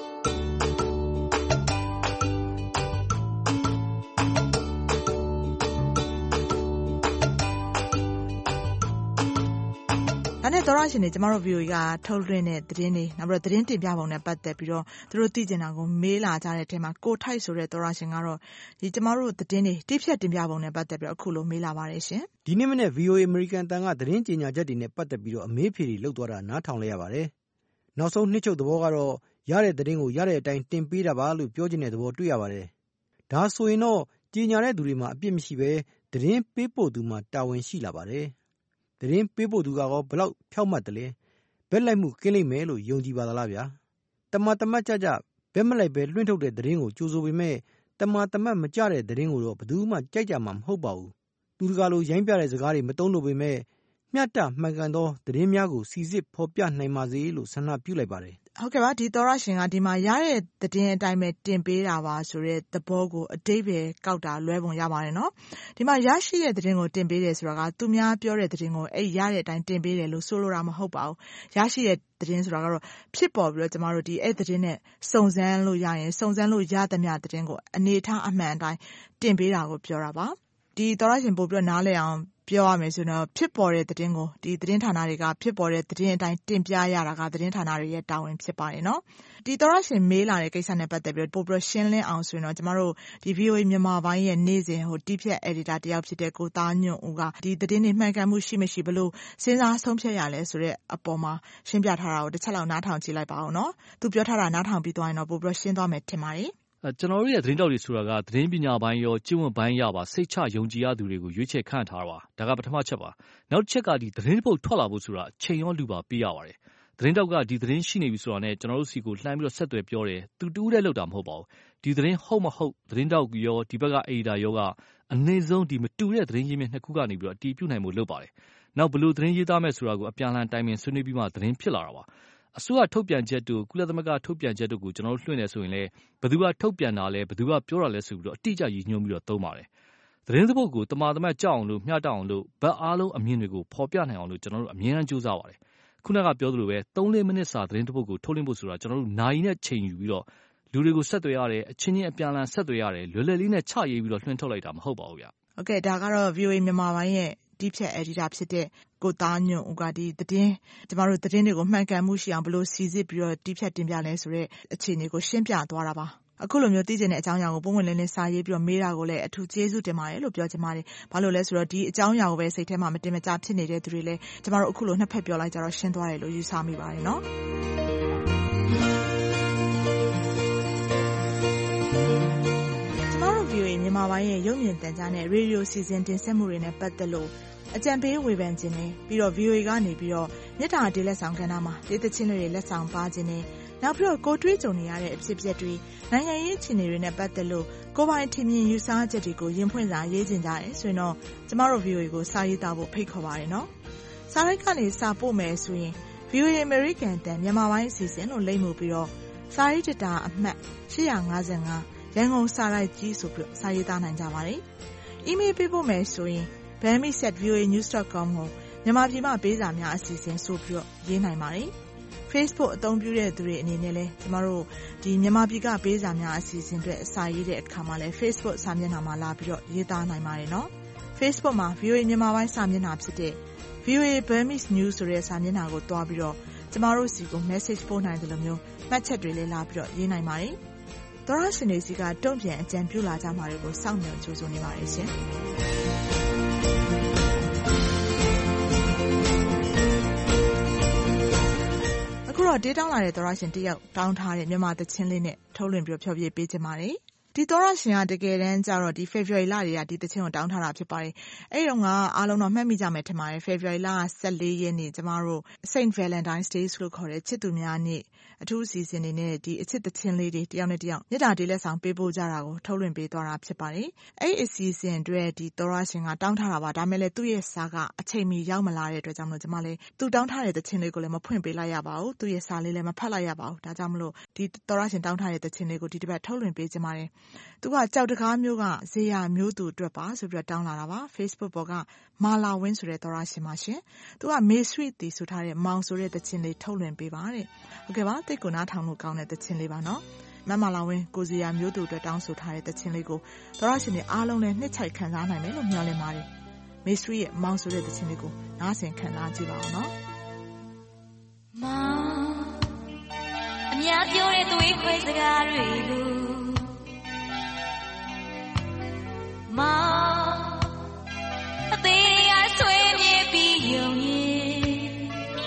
ဒါနဲ့သောရရှင်တွေကျမတို့ ဗီအိုအေ ကထုတ်လွှင့်တဲ့သတင်းတွေနောက်ပြီးတော့သတင်းတင်ပြပုံနဲ့ပတ်သက်ပြီးတော့သူတို့သိကျင်တာကိုမေးလာကြတဲ့အထက်မှာကိုထိုက်ဆိုတဲ့သောရရှင်ကတော့ဒီကျမတို့သတင်းတွေတိဖြတ်တင်ပြပုံနဲ့ပတ်သက်ပြီးတော့အခုလိုမေးလာပါတယ်ရှင်ဒီနေ့မနေ့ ဗီအိုအေ American တန်ကသတင်းကြေညာချက်တွေနဲ့ပတ်သက်ပြီးတော့အမေးဖြေတွေလုပ်သွားတာနားထောင်လိုက်ရပါတယ်နောက်ဆုံးနှစ်ချုပ်သဘောကတော့ရတဲ့သတင်းကိုရတဲ့အတိုင်းတင်ပေးတာပါလို့ပြောချင်တဲ့သဘောတွေ့ရပါတယ်ဒါဆိုရင်တော့ကြေညာတဲ့သူတွေမှာအပြစ်မရှိဘဲသတင်းပေးပို့သူမှာတာဝန်ရှိလာပါတယ်သတင်းပေးပို့သူကရောဘလောက်ဖြောက်မှတ်တယ်လဲဘက်လိုက်မှုကင်းလိမ့်မယ်လို့ယုံကြည်ပါသလားဗျာတမတမတ်ကြကြဘက်မလိုက်ပဲလွှင့်ထုတ်တဲ့သတင်းကိုကြိုးဆိုပေမဲ့တမတမတ်မကြတဲ့သတင်းကိုတော့ဘယ်သူမှကြိုက်ကြမှာမဟုတ်ပါဘူးသူတကာလိုရိုင်းပြတဲ့စကားတွေမတုံးလို့ပေမဲ့မျှတမှန်ကန်သောသတင်းများကိုစီစစ်ဖော်ပြနိုင်ပါစေလို့ဆန္ဒပြုလိုက်ပါတယ်ဟုတ်ကဲ့ပါဒီသောရရှင်ကဒီမှာရတဲ့သတင်းအတိုင်းပဲတင်ပေးတာပါဆိုတဲ့သဘောကိုအတိတ်ပဲကောက်တာလွဲပုံရပါတယ်နော်ဒီမှာရရှိတဲ့သတင်းကိုတင်ပေးတယ်ဆိုတာကသူများပြောတဲ့သတင်းကိုအဲ့ရတဲ့အတိုင်းတင်ပေးတယ်လို့ဆိုလိုတာမဟုတ်ပါဘူးရရှိတဲ့သတင်းဆိုတာကတော့ဖြစ်ပေါ်ပြီးတော့ကျမတို့ဒီအဲ့သတင်းနဲ့စုံစမ်းလို့ရရင်စုံစမ်းလို့ရသမျှသတင်းကိုအနေထားအမှန်အတိုင်းတင်ပေးတာကိုပြောတာပါဒီသောရရှင်ပို့ပြီးတော့နားလည်အောင်ပြောရမယ်ဆိုတော့ဖြစ်ပေါ်တဲ့သတင်းကိုဒီသတင်းဌာနတွေကဖြစ်ပေါ်တဲ့သတင်းအတိုင်းတင်ပြရတာကသတင်းဌာနတွေရဲ့တာဝန်ဖြစ်ပါတယ်နော်ဒီသောရရှင်မေးလာတဲ့ကိစ္စနဲ့ပတ်သက်ပြီးပို့ပြီးရှင်းလင်းအောင်ဆိုရင်တော့ကျမတို့ဒီ ဗီအိုအေ မြန်မာပိုင်းရဲ့နေ့စဉ်ဟိုတီးဖြတ် editor တယောက်ဖြစ်တဲ့ကိုသားညွန့်ဦးကဒီသတင်းတွေမှန်ကန်မှုရှိမရှိဘလို့စဉ်းစားဆုံးဖြတ်ရလဲဆိုတဲ့အပေါ်မှာရှင်းပြထားတာကိုတစ်ချက်လောက်နားထောင်ကြည့်လိုက်ပါဦးနော်သူပြောထားတာနားထောင်ပြီးသွားရင်တော့ပို့ပြီးရှင်းသွားမယ်ထင်ပါတယ်အဲကျွန်တော်တို့ရဲ့သတင်းတောက်တွေဆိုတာကသတင်းပညာပိုင်းရောကျင့်ဝတ်ပိုင်းရပါစိတ်ချယုံကြည်ရသူတွေကိုရွေးချယ်ခန့်ထားတာပါဒါကပထမချက်ပါနောက်တစ်ချက်ကဒီသတင်းပုတ်ထွက်လာဖို့ဆိုတာချိန်ရောလူပါပေးရပါတယ်သတင်းတောက်ကဒီသတင်းရှိနေပြီဆိုတာနဲ့ကျွန်တော်တို့စီကိုလှမ်းပြီးတော့ဆက်သွယ်ပြောတယ်သူတူးတဲ့လောက်တာမဟုတ်ပါဘူးဒီသတင်းဟုတ်မဟုတ်သတင်းတောက်ရောဒီဘက်ကအေဒါရောကအနည်းဆုံးဒီမတူတဲ့သတင်းရင်းမြစ်နှစ်ခုကနေပြီးတော့အတီးပြုတ်နိုင်မှုလုပ်ပါတယ်နောက်ဘလို့သတင်းရေးသားမဲ့ဆိုတာကိုအပြန်အလှန်တိုင်ပင်ဆွေးနွေးပြီးမှသတင်းဖြစ်လာတာပါအစိုးရထုတ်ပြန်ချက်တို့ကုလသမဂ္ဂထုတ်ပြန်ချက်တို့ကိုကျွန်တော်တို့လွှင့်နေဆိုရင်လည်းဘယ်သူကထုတ်ပြန်တာလဲဘယ်သူကပြောတာလဲဆိုပြီးတော့အတိအကျရည်ညွှန်းပြီးတော့သုံးပါတယ်သတင်းသဘောကိုတမာတမတ်ကြောက်အောင်လို့မျှတအောင်လို့ဘက်အားလုံးအမြင်တွေကိုဖော်ပြနိုင်အောင်လို့ကျွန်တော်တို့အမြဲတမ်းကြိုးစားပါတယ်ခုနကပြောသလိုပဲသုံးလေးမိနစ်စာသတင်းတစ်ပုဒ်ကိုထုတ်လွှင့်ဖို့ဆိုတာကျွန်တော်တို့နိုင်နဲ့ချိန်ယူပြီးတော့လူတွေကိုဆက်သွယ်ရတယ်အချင်းချင်းအပြန်အလှန်ဆက်သွယ်ရတယ်လွယ်လွယ်လေးနဲ့ချရေးပြီးတော့လွှင့်ထုတ်လိုက်တာမဟုတ်ပါဘူးဗျ။ Okay ဒါကတော့ V O A မြန်မာပိုင်းရဲ့ဒီဖြတ် editor ဖြစ်တဲ့ကိုသားညွန့်ဦးကဒီသတင်းကျမတို့သတင်းတွေကိုမှန်ကန်မှုရှိအောင်ဘယ်လိုစီစစ်ပြီးတော့ဒီဖြတ်တင်ပြလဲဆိုတဲ့အခြေအနေကိုရှင်းပြသွားတာပါ။အခုလိုမျိုးသိကျင်တဲ့အကြောင်းအရာကိုပုံမှန်လင်းလင်းစာရေးပြီးတော့မေးတာကိုလည်းအထူးကျေးဇူးတင်ပါတယ်လို့ပြောချင်ပါတယ်။ဘာလို့လဲဆိုတော့ဒီအကြောင်းအရာကိုပဲစိတ်ထဲမှာမတင်မကျဖြစ်နေတဲ့သူတွေလည်းကျမတို့အခုလိုနှစ်ဖက်ပြောလိုက်ကြတော့ရှင်းသွားတယ်လို့ယူဆမိပါတယ်နော်။V O A မြန်မာပိုင်းရဲ့ရုပ်မြင်သံကြားနဲ့ရေဒီယိုစီစဉ်တင်ဆက်မှုတွေနဲ့ပတ်သက်လို့အကြံပေးဝေဖန်ခြင်းနဲ့ပြီးတော့ V O A ကနေပြီးတော့မြစ်တာတေးလက်ဆောင်ကဏ္ဍမှာဒေသချင်းတွေလက်ဆောင်ပါခြင်းနဲ့နောက်ပြီးတော့ကိုတွေးကြုံနေရတဲ့အဖြစ်အပျက်တွေနိုင်ငံရေးအခြေအနေတွေနဲ့ပတ်သက်လို့ကိုယ်ပိုင်ထင်မြင်ယူဆချက်တွေကိုရင်ဖွင့်စာရေးခြင်းကြတယ်ဆိုရင်တော့ကျမတို့ V O A ကိုစာရေးသားဖို့ဖိတ်ခေါ်ပါတယ်နော်။စာရိုက်ကနေစာပို့မယ်ဆိုရင် V O A American တန်မြန်မာပိုင်းအစီအစဉ်လို့လိမ့်မှုပြီးတော့စာရေးတတာအမှတ်ရှစ်၅၅ရန်ကုန်စာရိုက်ကြီးဆိုပြီးစာရေးသားနိုင်ကြပါတယ်။ email ပေးဖို့မယ်ဆိုရင် burmese at v o a news dot com ကိုမြန်မာပြည်မှာပေးစာများအစီအစဉ်ဆိုပြီးရေးနိုင်ပါတယ်။ Facebook အသုံးပြုတဲ့သူတွေအနေနဲ့လည်းကျမတို့ဒီမြန်မာပြည်ကပေးစာများအစီအစဉ်တွေအစာရေးတဲ့အခါမှာလည်း Facebook စာမျက်နှာမှာလာပြီးတော့ရေးသားနိုင်ပါတယ်နော်။ Facebook မှာ V O A မြန်မာပိုင်းစာမျက်နှာဖြစ်တဲ့ V O A Burmese News ဆိုတဲ့စာမျက်နှာကိုတွားပြီးတော့ကျမတို့စီကို message ပို့နိုင်တယ်လို့မျိုးမှတ်ချက်တွေလည်းလာပြီးတော့ရေးနိုင်ပါတယ်။သောရရှင်တွေစီကတုံ့ပြန်အကြံပြုလာကြမှာတွေကိုစောင့်မျှော်ကြိုးစားနေပါတယ်ရှင်။အခုတော့ဒေးတောင်းလာတဲ့သောရရှင်တယောက်တောင်းထားတဲ့မြန်မာသချင်းလေးနဲ့ထုတ်လွှင့်ပြီးဖျော်ဖြေပေးချင်ပါတယ်။ဒီသောရရှင်ကတကယ်တမ်းကျတော့ဒီ February လတွေကဒီသချင်းကိုတောင်းထားတာဖြစ်ပါတယ်။အဲ့ဒီတော့ကအားလုံးတော့မှတ်မိကြမယ်ထင်ပါတယ်။ February လဆယ့်လေးရက်နေ့ကျမတို့ Saint Valentine's Day လို့ခေါ်တဲ့ချစ်သူများနေ့အထူးအစီအစဉ်တွေနဲ့ဒီအချစ်သချင်းလေးတွေတယောက်နဲ့တယောက်မြတ်တာတေးလက်ဆောင်ပေးပို့ကြတာကိုထုတ်လွှင့်ပေးသွားတာဖြစ်ပါတယ်။အဲ့ဒီအစီအစဉ်အတွက်ဒီသောရရှင်ကတောင်းထားတာပါဒါမဲ့လည်းသူ့ရဲ့စာကအချိန်မီရောက်မလာတဲ့အတွက်ကြောင့်မလို့ကျမလည်းသူတောင်းထားတဲ့သချင်းလေးကိုလည်းမဖွင့်ပေးလိုက်ရပါဘူး။သူ့ရဲ့စာလေးလည်းမဖတ်လိုက်ရပါဘူး။ဒါကြောင့်မလို့ဒီသောရရှင်တောင်းထားတဲ့သချင်းလေးကိုဒီတစ်ပတ်ထုတ်လွှင့်ပေးကြပါတယ်။သူကကြောက်တကားမျိုးကဇေယျမျိုးသူအတွက်ပါဆိုပြီးတော့တောင်းလာတာပါ။ Facebook ပေါ်ကမာလာဝင်းဆိုတဲ့သောရရှင်ပါရှင်။သူကမေဆွီတီဆိုထားတဲ့မောင်ဆိုတဲ့သချင်းလေးထုတ်လွှင့်ပေးပါတဲ့။ဟုတ်ကဲ့ပါတိတ်ကိုနားထောင်လို့ကောင်းတဲ့သချင်းလေးပါနော်။မမလာဝင်းကိုဇေယျမျိုးသူအတွက်တောင်းဆိုထားတဲ့သချင်းလေးကိုသောရရှင်တွေအားလုံးလည်းနှစ်ချိုက်ခံစားနိုင်မယ်လို့မျှော်လင့်ပါတယ်။မေဆွီရဲ့မောင်ဆိုတဲ့သချင်းလေးကိုနားဆင်ခံစားကြည့်ပါအောင်နော်။မောင်အများပြောတဲ့သွေးခွေစကားတွေကိုမောင်အသေးရဆွေးမြေပြီးယုံရင်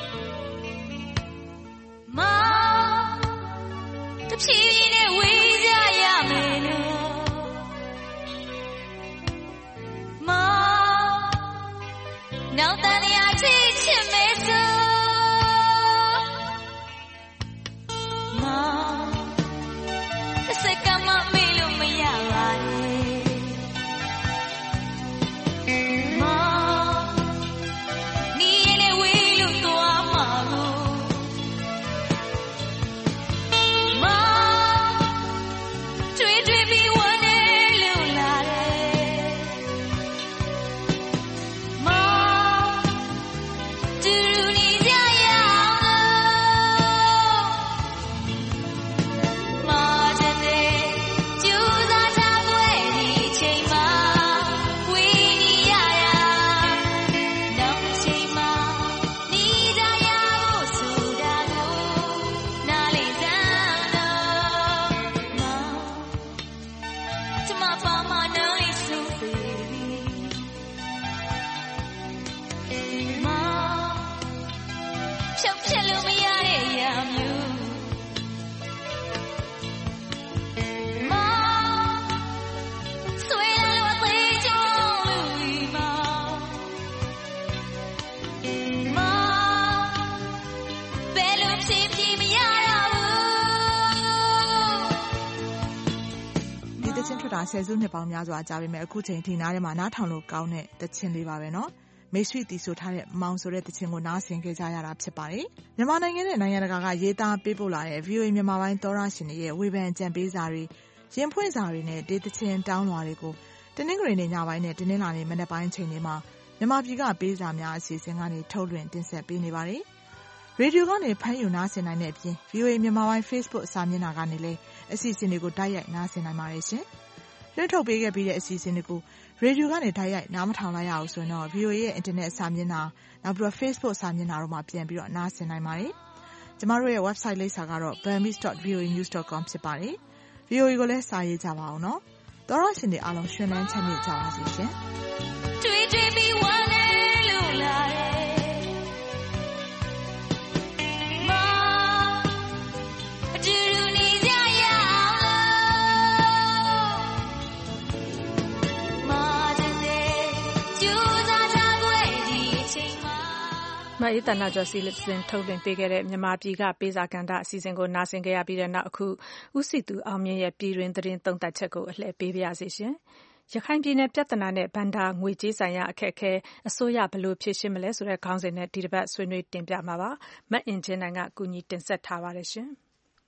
မောင်တဖြည်းဖြည်းနဲ့ဝေးကြရမယ်လို့မောင်နောက်တန်ရာချစ်ချစ်မယ်ဆိုမောင်တစ်စက္ကန့်မှမေ့လို့မရပါနဲ့ဆယ်စုနှစ်ပေါင်းများစွာကြာပေမဲ့အခုချိန်ထိနားထဲမှာနားထောင်လို့ကောင်းတဲ့သချင်းလေးပါပဲနော်မိတ်ဆွေတီဆိုထားတဲ့မောင်ဆိုတဲ့သချင်းကိုနားဆင်ကြကြရတာဖြစ်ပါတယ်မြန်မာနိုင်ငံနဲ့နိုင်ငံတကာကရေးသားပေးပို့လာတဲ့ ဗီအိုအေ မြန်မာပိုင်းသောရရှင်တွေရဲ့ဝေဖန်ကြံပေးစာတွေရင်ဖွင့်စာတွေနဲ့ဒေသချင်းတောင်းလွှာတွေကိုတနင်္ဂနွေနေ့ညပိုင်းနဲ့တနင်္လာနေ့မနက်ပိုင်းချိန်တွေမှာမြန်မာပြည်ကပေးစာများအစီအစဉ်ကနေထုတ်လွှင့်တင်ဆက်ပေးနေပါတယ်ရေဒီယိုကနေဖမ်းယူနားဆင်နိုင်တဲ့အပြင် ဗီအိုအေ မြန်မာပိုင်း Facebook စာမျက်နှာကနေလည်းအစီအစဉ်တွေကိုတိုက်ရိုက်နားဆင်နိုင်ပါတယ်ရှင်။လွှင့်ထုတ်ပေးခဲ့ပြီးတဲ့အစီအစဉ်တွေကိုရေဒီယိုကနေတိုက်ရိုက်နားမထောင်လိုက်ရအောင်ဆိုရင်တော့ ဗီအိုအေ ရဲ့ Internet စာမျက်နှာနောက်ပြီးတော့ Facebook စာမျက်နှာတို့မှာပြန်ပြီးတော့နားဆင်နိုင်ပါတယ်။ကျမတို့ရဲ့ website လိပ်စာကတော့ burmese dot v o a news dot com ဖြစ်ပါတယ်။ ဗီအိုအေ ကိုလည်းစာရေးကြပါအောင်နော်။သောရရှင်တွေအားလုံးရှင်လန်းချမ်းမြေ့ကြပါစေရှင်။တွေ့တွေ့ပြီးဝမ်းနေလို့လာမအေးတနာကျော်စီလစ်စင်ထုတ်လွှင့်ပေးခဲ့တဲ့မြန်မာပြည်ကပေးစာကဏ္ဍအစီအစဉ်ကိုနားဆင်ကြရပြီးတဲ့နောက်အခုဦးစီသူအောင်မြင့်ရဲ့ပြည်တွင်သတင်းသုံးသပ်ချက်ကိုအလှည့်ပေးပါရစေရှင်။ရခိုင်ပြည်နယ်ပြဿနာနဲ့ဗန္ဒာငွေကြေးဆိုင်ရာအခက်အခဲအစိုးရဘယ်လိုဖြေရှင်းမလဲဆိုတဲ့ခေါင်းစဉ်နဲ့ဒီတစ်ပတ်ဆွေးနွေးတင်ပြမှာပါ။မအင်ဂျင်နိုင်ကကူညီတင်ဆက်ထားပါတယ်ရှင်။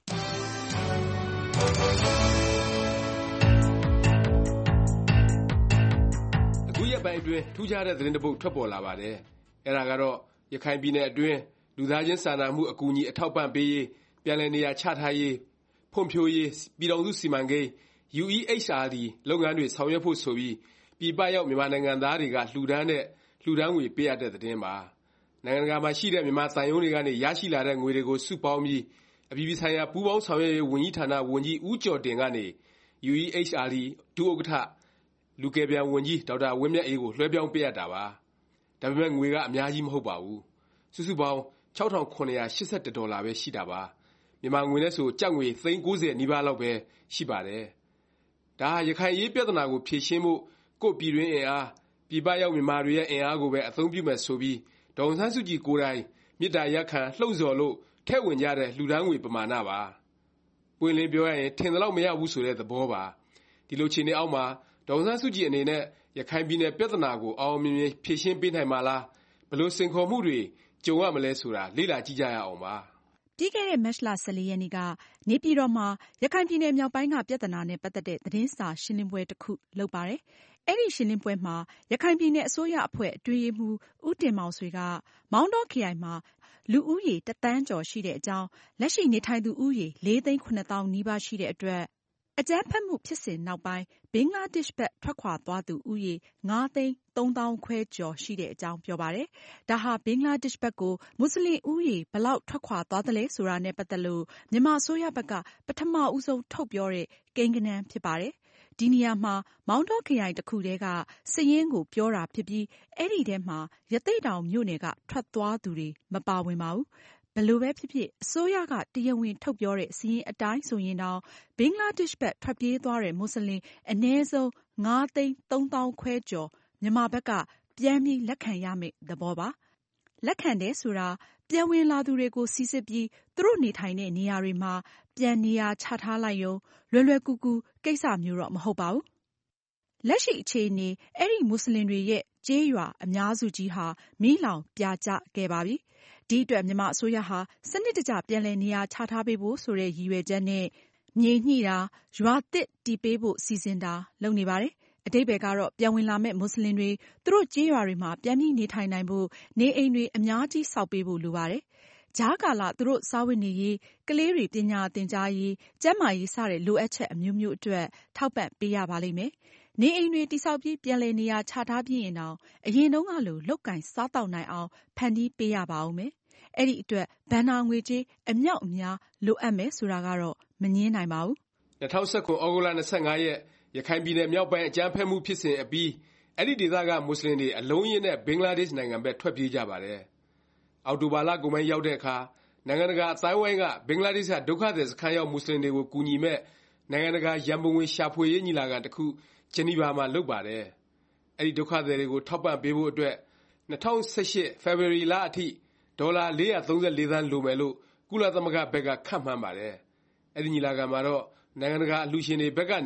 အခုရက်ပိုင်းအတွင်းထူးခြားတဲ့သတင်းတစ်ပုဒ်ထွက်ပေါ်လာပါတယ်။အဲဒါကတော့ရခိုင်ပြည်နယ်အတွင်းလူသားချင်းစာနာမှုအကူအညီအထောက်ပံ့ပေးရေးပြန်လည်နေရာချထားရေးဖွံ့ဖြိုးရေးပြည်ထောင်စုစီမံကိန်း ယူ အီ အိတ်ချ် အာር ဒီ လုပ်ငန်းတွေဆောင်ရွက်ဖို့ဆိုပြီးပြည်ပရောက်မြန်မာနိုင်ငံသားတွေကလှူဒန်းတဲ့လှူဒန်းငွေပေးအပ်တဲ့သတင်းပါနိုင်ငံတကာမှာရှိတဲ့မြန်မာသံရုံးတွေကနေရရှိလာတဲ့ငွေတွေကိုစုပေါင်းပြီးအပြည်ပြည်ဆိုင်ရာပူးပေါင်းဆောင်ရွက်ရေးဝန်ကြီးဌာနဝန်ကြီးဦးကျော်တင်ကနေ ယူ အီ အိတ်ချ် အာር ဒီ ဒုဥက္ကဋ္ဌလူကယ်ပြန်ဝန်ကြီးဒေါက်တာဝင်းမြတ်အေးကိုလွှဲပြောင်းပေးအပ်တာပါဒါပေမဲ့ငွေကအများကြီးမဟုတ်ပါဘူးစုစုပေါင်း ခြောက်ထောင်ခုနှစ်ရာ၈၁ ဒေါ်လာပဲရှိတာပါမြန်မာငွေနဲ့ဆိုကျပ်ငွေသိန်း၉၀နီးပါးလောက်ပဲရှိပါတယ်ဒါဟာရခိုင်ရေးပြဿနာကိုဖြေရှင်းဖို့ကိုယ့်ပြည်တွင်းအင်အားပြည်ပရောက်မြန်မာတွေရဲ့အင်အားကိုပဲအသုံးပြုမယ်ဆိုပြီးဒေါ်အောင်ဆန်းစုကြည်ကိုယ်တိုင်မေတ္တာရပ်ခံလှုံ့ဆော်လို့ထည့်ဝင်ကြတဲ့လှူဒန်းငွေပမာဏပါပွင့်လင်းပြောရရင်ထင်သလောက်မရဘူးဆိုတဲ့သဘောပါဒီလိုခြေနေအောက်မှာဒေါ်အောင်ဆန်းစုကြည်အနေနဲ့ရခိုင်ပြည်နယ်ပြဿနာကိုအောင်မြင်မြင်ဖြေရှင်းပေးနိုင်မှာလားဘယ်လိုစိန်ခေါ်မှုတွေကြုံရမလဲဆိုတာလေ့လာကြည့်ကြရအောင်ပါပြီးခဲ့တဲ့မတ်လ၁၄ရက်နေ့ကနေပြည်တော်မှာရခိုင်ပြည်နယ်မြောက်ပိုင်းကပြဿနာနဲ့ပတ်သက်တဲ့သတင်းစာရှင်းလင်းပွဲတစ်ခုလုပ်ပါတယ်။အဲဒီရှင်းလင်းပွဲမှာရခိုင်ပြည်နယ်အစိုးရအဖွဲ့အတွင်းရေးမှူးဦးတင်မောင်ဆွေကမောင်တောခရိုင်မှာလူဦးရေတစ်သန်းကျော်ရှိတဲ့အကြောင်းလက်ရှိနေထိုင်သူဦးရေလေးသိန်းခုနှစ်သောင်းနီးပါးရှိတဲ့အတွက်အကြမ်းဖက်မှုဖြစ်စဉ်နောက်ပိုင်းဘင်္ဂလားဒေ့ရှ်ဘက်ထွက်ခွာသွားသူဦးရေငါးသိန်းသုံးသောင်းခွဲကျော်ရှိတဲ့အကြောင်းပြောပါတယ်။ဒါဟာဘင်္ဂလားဒေ့ရှ်ဘက်ကိုမွတ်စလင်ဦးရေဘယ်လောက်ထွက်ခွာသွားသလဲဆိုတာနဲ့ပတ်သက်လို့မြန်မာအစိုးရဘက်ကပထမဦးဆုံးထုတ်ပြောတဲ့ကိန်းဂဏန်းဖြစ်ပါတယ်။ဒီနေရာမှာမောင်တောခရိုင်တစ်ခုတည်းကစာရင်းကိုပြောတာဖြစ်ပြီးအဲဒီထဲမှာရသေ့တောင်မြို့နယ်ကထွက်သွားသူတွေမပါဝင်ပါဘူး။ဘယ်လိုပဲဖြစ်ဖြစ်အစိုးရကတရားဝင်ထုတ်ပြောတဲ့စာရင်းအတိုင်းဆိုရင်တော့ဘင်္ဂလားဒေ့ရှ်ဘက်ထွက်ပြေးသွားတဲ့မွတ်စလင်အနည်းဆုံးငါးသိန်းသုံးသောင်းခွဲကျော်မြန်မာဘက်ကပြန်ပြီးလက်ခံရမယ့်သဘောပါ။လက်ခံတယ်ဆိုတာပြန်ဝင်လာသူတွေကိုစိစစ်ပြီးသူတို့နေထိုင်တဲ့နေရာတွေမှာပြန်နေရာချထားလိုက်ရုံလွယ်လွယ်ကူကူကိစ္စမျိုးတော့မဟုတ်ပါဘူး။လက်ရှိအခြေအနေအဲဒီမွတ်စလင်တွေရဲ့ကျေးရွာအများစုကြီးဟာမီးလောင်ပြာကျခဲ့ပါပြီ။ဒီအတွက်မြန်မာအစိုးရဟာစနစ်တကျပြန်လည်နေရာချထားပေးဖို့ဆိုတဲ့ရည်ရွယ်ချက်နဲ့မြေညှိတာရွာသစ်တည်ပေးဖို့စီစဉ်တာလုပ်နေပါတယ်။အဓိပ္ပါယ်ကတော့ပြန်ဝင်လာမဲ့မွတ်စလင်တွေသူတို့ကျေးရွာတွေမှာပြန်ပြီးနေထိုင်နိုင်ဖို့နေအိမ်တွေအများကြီးဆောက်ပေးဖို့လိုပါတယ်။ကြားကာလသူတို့စားဝတ်နေရေးကလေးတွေပညာသင်ကြားရေးကျန်းမာရေးစတဲ့လိုအပ်ချက်အမျိုးမျိုးအတွက်ထောက်ပံ့ပေးရပါလိမ့်မယ်။နေအိမ်တွေတိဆောက်ပြီးပြန်လည်နေရာချထားပြီးရင်တော့အရင်တုန်းကလိုလုပ်ကင်စားတောက်နိုင်အောင်ဖန်တီးပေးရပါဦးမယ်။အဲ့ဒီအတွက်ဘဏ္ဍာငွေကြေးအမြောက်အများလိုအပ်မယ်ဆိုတာကတော့မငြင်းနိုင်ပါဘူး။၂၀၁၇ဩဂုတ်လ၂၅ရက်ရခိုင်ပြည်နယ်မြောက်ပိုင်းအကြမ်းဖက်မှုဖြစ်စဉ်အပြီးအဲ့ဒီဒေသကမွတ်စလင်တွေအလုံးရင်းနဲ့ဘင်္ဂလားဒေ့ရှ်နိုင်ငံဘက်ထွက်ပြေးကြပါတယ်။အောက်တိုဘာလကုန်ပိုင်းရောက်တဲ့အခါနိုင်ငံတကာအသိုင်းအဝိုင်းကဘင်္ဂလားဒေ့ရှ်ဒုက္ခသည်စခန်းရောက်မွတ်စလင်တွေကိုကူညီမဲ့နိုင်ငံတကာရန်ပုံငွေရှာဖွေရေးညီလာခံတစ်ခုဂျနီဗာမှာလုပ်ပါတယ်။အဲ့ဒီဒုက္ခသည်တွေကိုထောက်ပံ့ပေးဖို့အတွက်၂၀၁၈ဖေဖော်ဝါရီလအထိဒေါ်လာလေးရာသုံးဆယ့်လေးသန်းလိုမယ်လို့ကုလသမဂ္ဂဘက်ကခန့်မှန်းပါတယ်။အဲ့ဒီညီလာခံမှာတော့နိုင်ငံတကာအလှူရှင်တွေဘက်ကနေ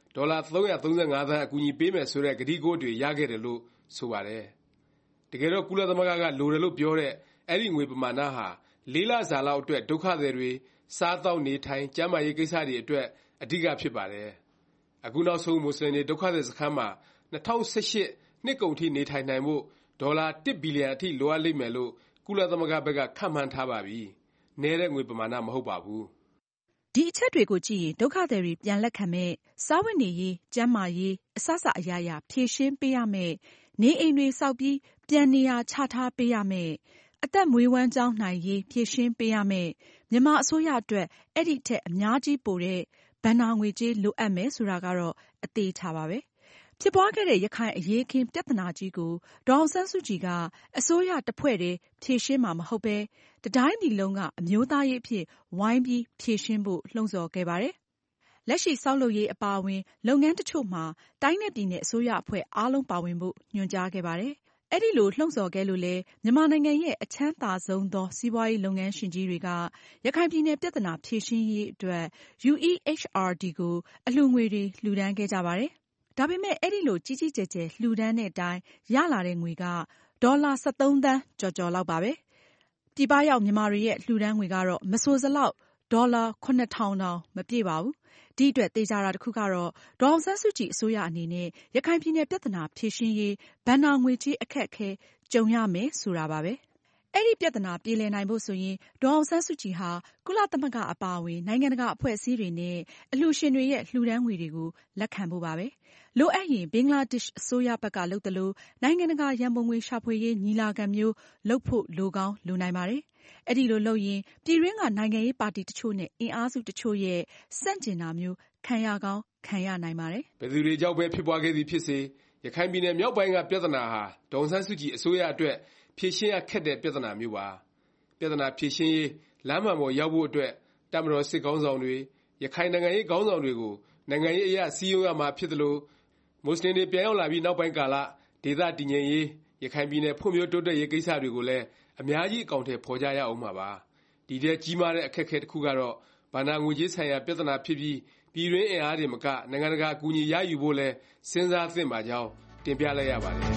ဒေါ်လာသုံးရာသုံးဆယ့်ငါးသန်းအကူအညီပေးမယ်ဆိုတဲ့ကတိကဝတ်တွေရခဲ့တယ်လို့ဆိုပါတယ်။တကယ်တော့ကုလသမဂ္ဂကလိုတယ်လို့ပြောတဲ့အဲ့ဒီငွေပမာဏဟာလေးလစာလောက်အတွက်ဒုက္ခသည်တွေစားသောက်နေထိုင်ကျန်းမာရေးကိစ္စတွေအတွက်အဓိကဖြစ်ပါတယ်။အခုနောက်ဆုံးမွတ်စလင်တွေဒုက္ခသည်စခန်းမှာ၂၀၁၈နှစ်ကုန်ထိနေထိုင်နိုင်ဖို့ဒေါ်လာတစ်ဘီလီယံအထိလိုအပ်လိမ့်မယ်လို့ကုလသမဂ္ဂဘက်ကခန့်မှန်းထားပါပြီ။နည်းတဲ့ငွေပမာဏမဟုတ်ပါဘူး။ဒီအချက်တွေကိုကြည့်ရင်ဒုက္ခသည်တွေပြန်လက်ခံမဲ့စားဝတ်နေရေးကျန်းမာရေးအစစအရာရာဖြည့်ရှင်းပေးရမယ်နေအိမ်တွေဆောက်ပြီးပြန်နေရာချထားပေးရမယ်အသက်မွေးဝမ်းကြောင်းနိုင်ရေးဖြည့်ရှင်းပေးရမယ်မြန်မာအစိုးရအတွက်အဲ့ဒီထက်အများကြီးပိုတဲ့ဘဏ္ဍာငွေကြေးလိုအပ်မယ်ဆိုတာကတော့အသေးချပါပဲဖြစ်ပွားခဲ့တဲ့ရခိုင်အရေးအခင်းပြဿနာကြီးကိုဒေါ်အောင်ဆန်းစုကြည်ကအစိုးရတစ်ဖွဲ့တည်းဖြေရှင်းမှာမဟုတ်ပဲတတိုင်းပြည်လုံးကအမျိုးသားရေးအဖြစ်ဝိုင်းပြီးဖြေရှင်းဖို့လှုံ့ဆော်ခဲ့ပါတယ်။လက်ရှိဆောက်လုပ်ရေးအပါအဝင်လုပ်ငန်းတချို့မှာတိုင်းနဲ့ပြည်နယ်အစိုးရအဖွဲ့အားလုံးပါဝင်ဖို့ညွှန်ကြားခဲ့ပါတယ်။အဲ့ဒီလိုလှုံ့ဆော်ခဲ့လို့လေမြန်မာနိုင်ငံရဲ့အချမ်းသာဆုံးသောစီးပွားရေးလုပ်ငန်းရှင်ကြီးတွေကရခိုင်ပြည်နယ်ပြဿနာဖြေရှင်းရေးအတွက် ယူ အီ အက်ချ် အာ ဒီ ကိုအလှူငွေတွေလှူဒန်းခဲ့ကြပါတယ်။ဒါပေမဲ့အဲ့ဒီလိုကြီးကြီးကျယ်ကျယ်လှူဒန်းတဲ့အတိုင်းရလာတဲ့ငွေကဒေါ်လာ၁၃သန်းကျော်ကျော်လောက်ပါပဲ။ပြည်ပရောက်မြန်မာတွေရဲ့လှူဒန်းငွေကတော့မဆိုစလောက်ဒေါ်လာခုနှစ်ထောင်တောင်မပြည့်ပါဘူး။ဒီအတွက်သေချာတာတစ်ခုကတော့ဒေါ်အောင်ဆန်းစုကြည်အစိုးရအနေနဲ့ရခိုင်ပြည်နယ်ပြဿနာဖြေရှင်းရေးဘဏ္ဍာငွေကြေးအခက်အခဲကြုံရမယ်ဆိုတာပါပဲ။အဲ့ဒီပြဿနာပြေလည်နိုင်ဖို့ဆိုရင်ဒေါ်အောင်ဆန်းစုကြည်ဟာကုလသမဂ္ဂအပါအဝင်နိုင်ငံတကာအဖွဲ့အစည်းတွေနဲ့အလှူရှင်တွေရဲ့လှူဒန်းငွေတွေကိုလက်ခံဖို့ပါပဲ။လိုအပ်ရင်ဘင်္ဂလားဒေ့ရှ်အစိုးရဘက်ကလုပ်သလိုနိုင်ငံတကာရန်ပုံငွေရှာဖွေရေးညီလာခံမျိုးလုပ်ဖို့လိုကောင်းလိုနိုင်ပါတယ်။အဲ့ဒီလိုလုပ်ရင်ပြည်တွင်းကနိုင်ငံရေးပါတီတချို့နဲ့အင်အားစုတချို့ရဲ့စန့်ကျင်တာမျိုးခံရကောင်းခံရနိုင်ပါတယ်။ဘယ်သူတွေကြောင့်ပဲဖြစ်ပွားခဲ့သည်ဖြစ်စေရခိုင်ပြည်နယ်မြောက်ပိုင်းကပြဿနာဟာဒေါ်အောင်ဆန်းစုကြည်အစိုးရအတွက်ဖြေရှင်းရခက်တဲ့ပြဿနာမျိုးပါ။ပြဿနာဖြေရှင်းရေးလမ်းမှန်ပေါ်ရောက်ဖို့အတွက်တပ်မတော်စစ်ခေါင်းဆောင်တွေရခိုင်နိုင်ငံရေးခေါင်းဆောင်တွေကိုနိုင်ငံရေးအရစည်းရုံးရမှာဖြစ်သလိုမွတ်စလင်တွေပြန်ရောက်လာပြီးနောက်ပိုင်းကာလဒေသတည်ငြိမ်ရေးရခိုင်ပြည်နယ်ဖွံ့ဖြိုးတိုးတက်ရေးကိစ္စတွေကိုလည်းအများကြီးအကောင်အထည်ဖော်ကြရအောင်မှာပါ။ဒီထဲကြီးမားတဲ့အခက်အခဲတစ်ခုကတော့ဘဏ္ဍာငွေကြေးဆိုင်ရာပြဿနာဖြစ်ပြီးပြည်တွင်းအင်အားတွေမကနိုင်ငံတကာအကူအညီရယူဖို့လဲစဉ်းစားသင့်ပါကြောင်းတင်ပြလိုက်ရပါတယ်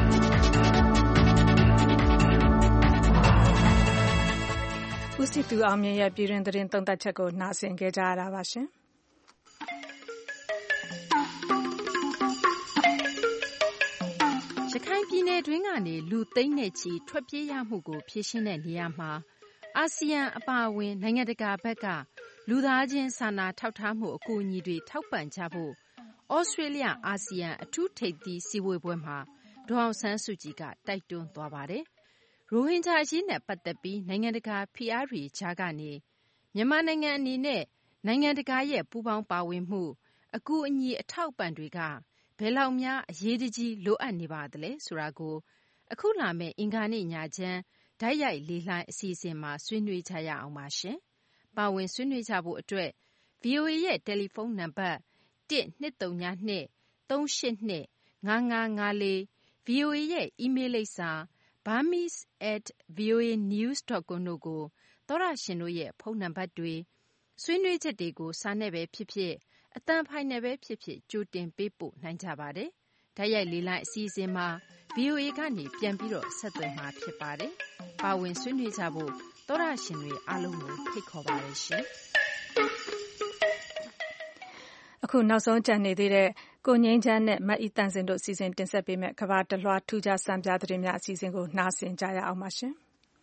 ။ဦးစီသူအောင်မြင့်ရဲ့ပြည်တွင်းသတင်းသုံးသပ်ချက်ကိုနားဆင်ခဲ့ကြရတာပါရှင်။ရခိုင်ပြည်နယ်တွင်းကနေလူသိန်းနဲ့ချီထွက်ပြေးရမှုကိုဖြေရှင်းတဲ့နေရာမှာအာဆီယံအပါအဝင်နိုင်ငံတကာဘက်ကလူသားချင်းစာနာထောက်ထားမှုအကူအညီတွေထောက်ပံ့ကြဖို့ဩစတြေးလျအာဆီယံအထူးထိပ်သီးစည်းဝေးပွဲမှာဒေါ်အောင်ဆန်းစုကြည်ကတိုက်တွန်းသွားပါတယ်။ရိုဟင်ဂျာအရေးနဲ့ပတ်သက်ပြီးနိုင်ငံတကာဖိအားတွေကြားကနေမြန်မာနိုင်ငံအနေနဲ့နိုင်ငံတကာရဲ့ပူးပေါင်းပါဝင်မှုအကူအညီအထောက်ပံ့တွေကဘယ်လောက်များအရေးတကြီးလိုအပ်နေပါသလဲဆိုတာကိုအခုလာမယ့်အင်္ဂါနေ့ညချမ်းဓာတ်ရိုက်လေလှိုင်းအစီအစဉ်မှာဆွေးနွေးကြရအောင်ပါရှင်။ပါဝင်ဆွေးနွေးကြဖို့အတွက် ဗွီအိုအေ ရဲ့တယ်လီဖုန်းနံပါတ်တစ်၂၃ည၂ ၃၈၂ ၅၅၅၄ ဗွီအိုအေ ရဲ့အီးမေးလ်လိပ်စာ burmese at voa news dot com တို့ကိုသောတရှင်တို့ရဲ့ဖုန်းနံပါတ်တွေဆွေးနွေးချက်တွေကိုစာနဲ့ပဲဖြစ်ဖြစ်အသံဖိုင်နဲ့ပဲဖြစ်ဖြစ်ကြိုတင်ပေးပို့နိုင်ကြပါတယ်။ဓာတ်ရိုက်လေလှိုင်းအစီအစဉ်မှာ ဗွီအိုအေ ကနေပြန်ပြီးတော့ဆက်သွယ်မှာဖြစ်ပါတယ်။ပါဝင်ဆွေးနွေးကြဖို့သောတရှင်တွေအားလုံးကိုဖိတ်ခေါ်ပါတယ်ရှင်။အခုနောက်ဆုံးကြံနေသေးတဲ့ကိုငိမ့်ချမ်းနဲ့မအီတန်စင်တို့စီစဉ်တင်ဆက်ပေးမယ့်ကဘာတလွှာထူးခြားစံပြသတင်းများအစီအစဉ်ကိုနားဆင်ကြရအောင်ပါရှင်။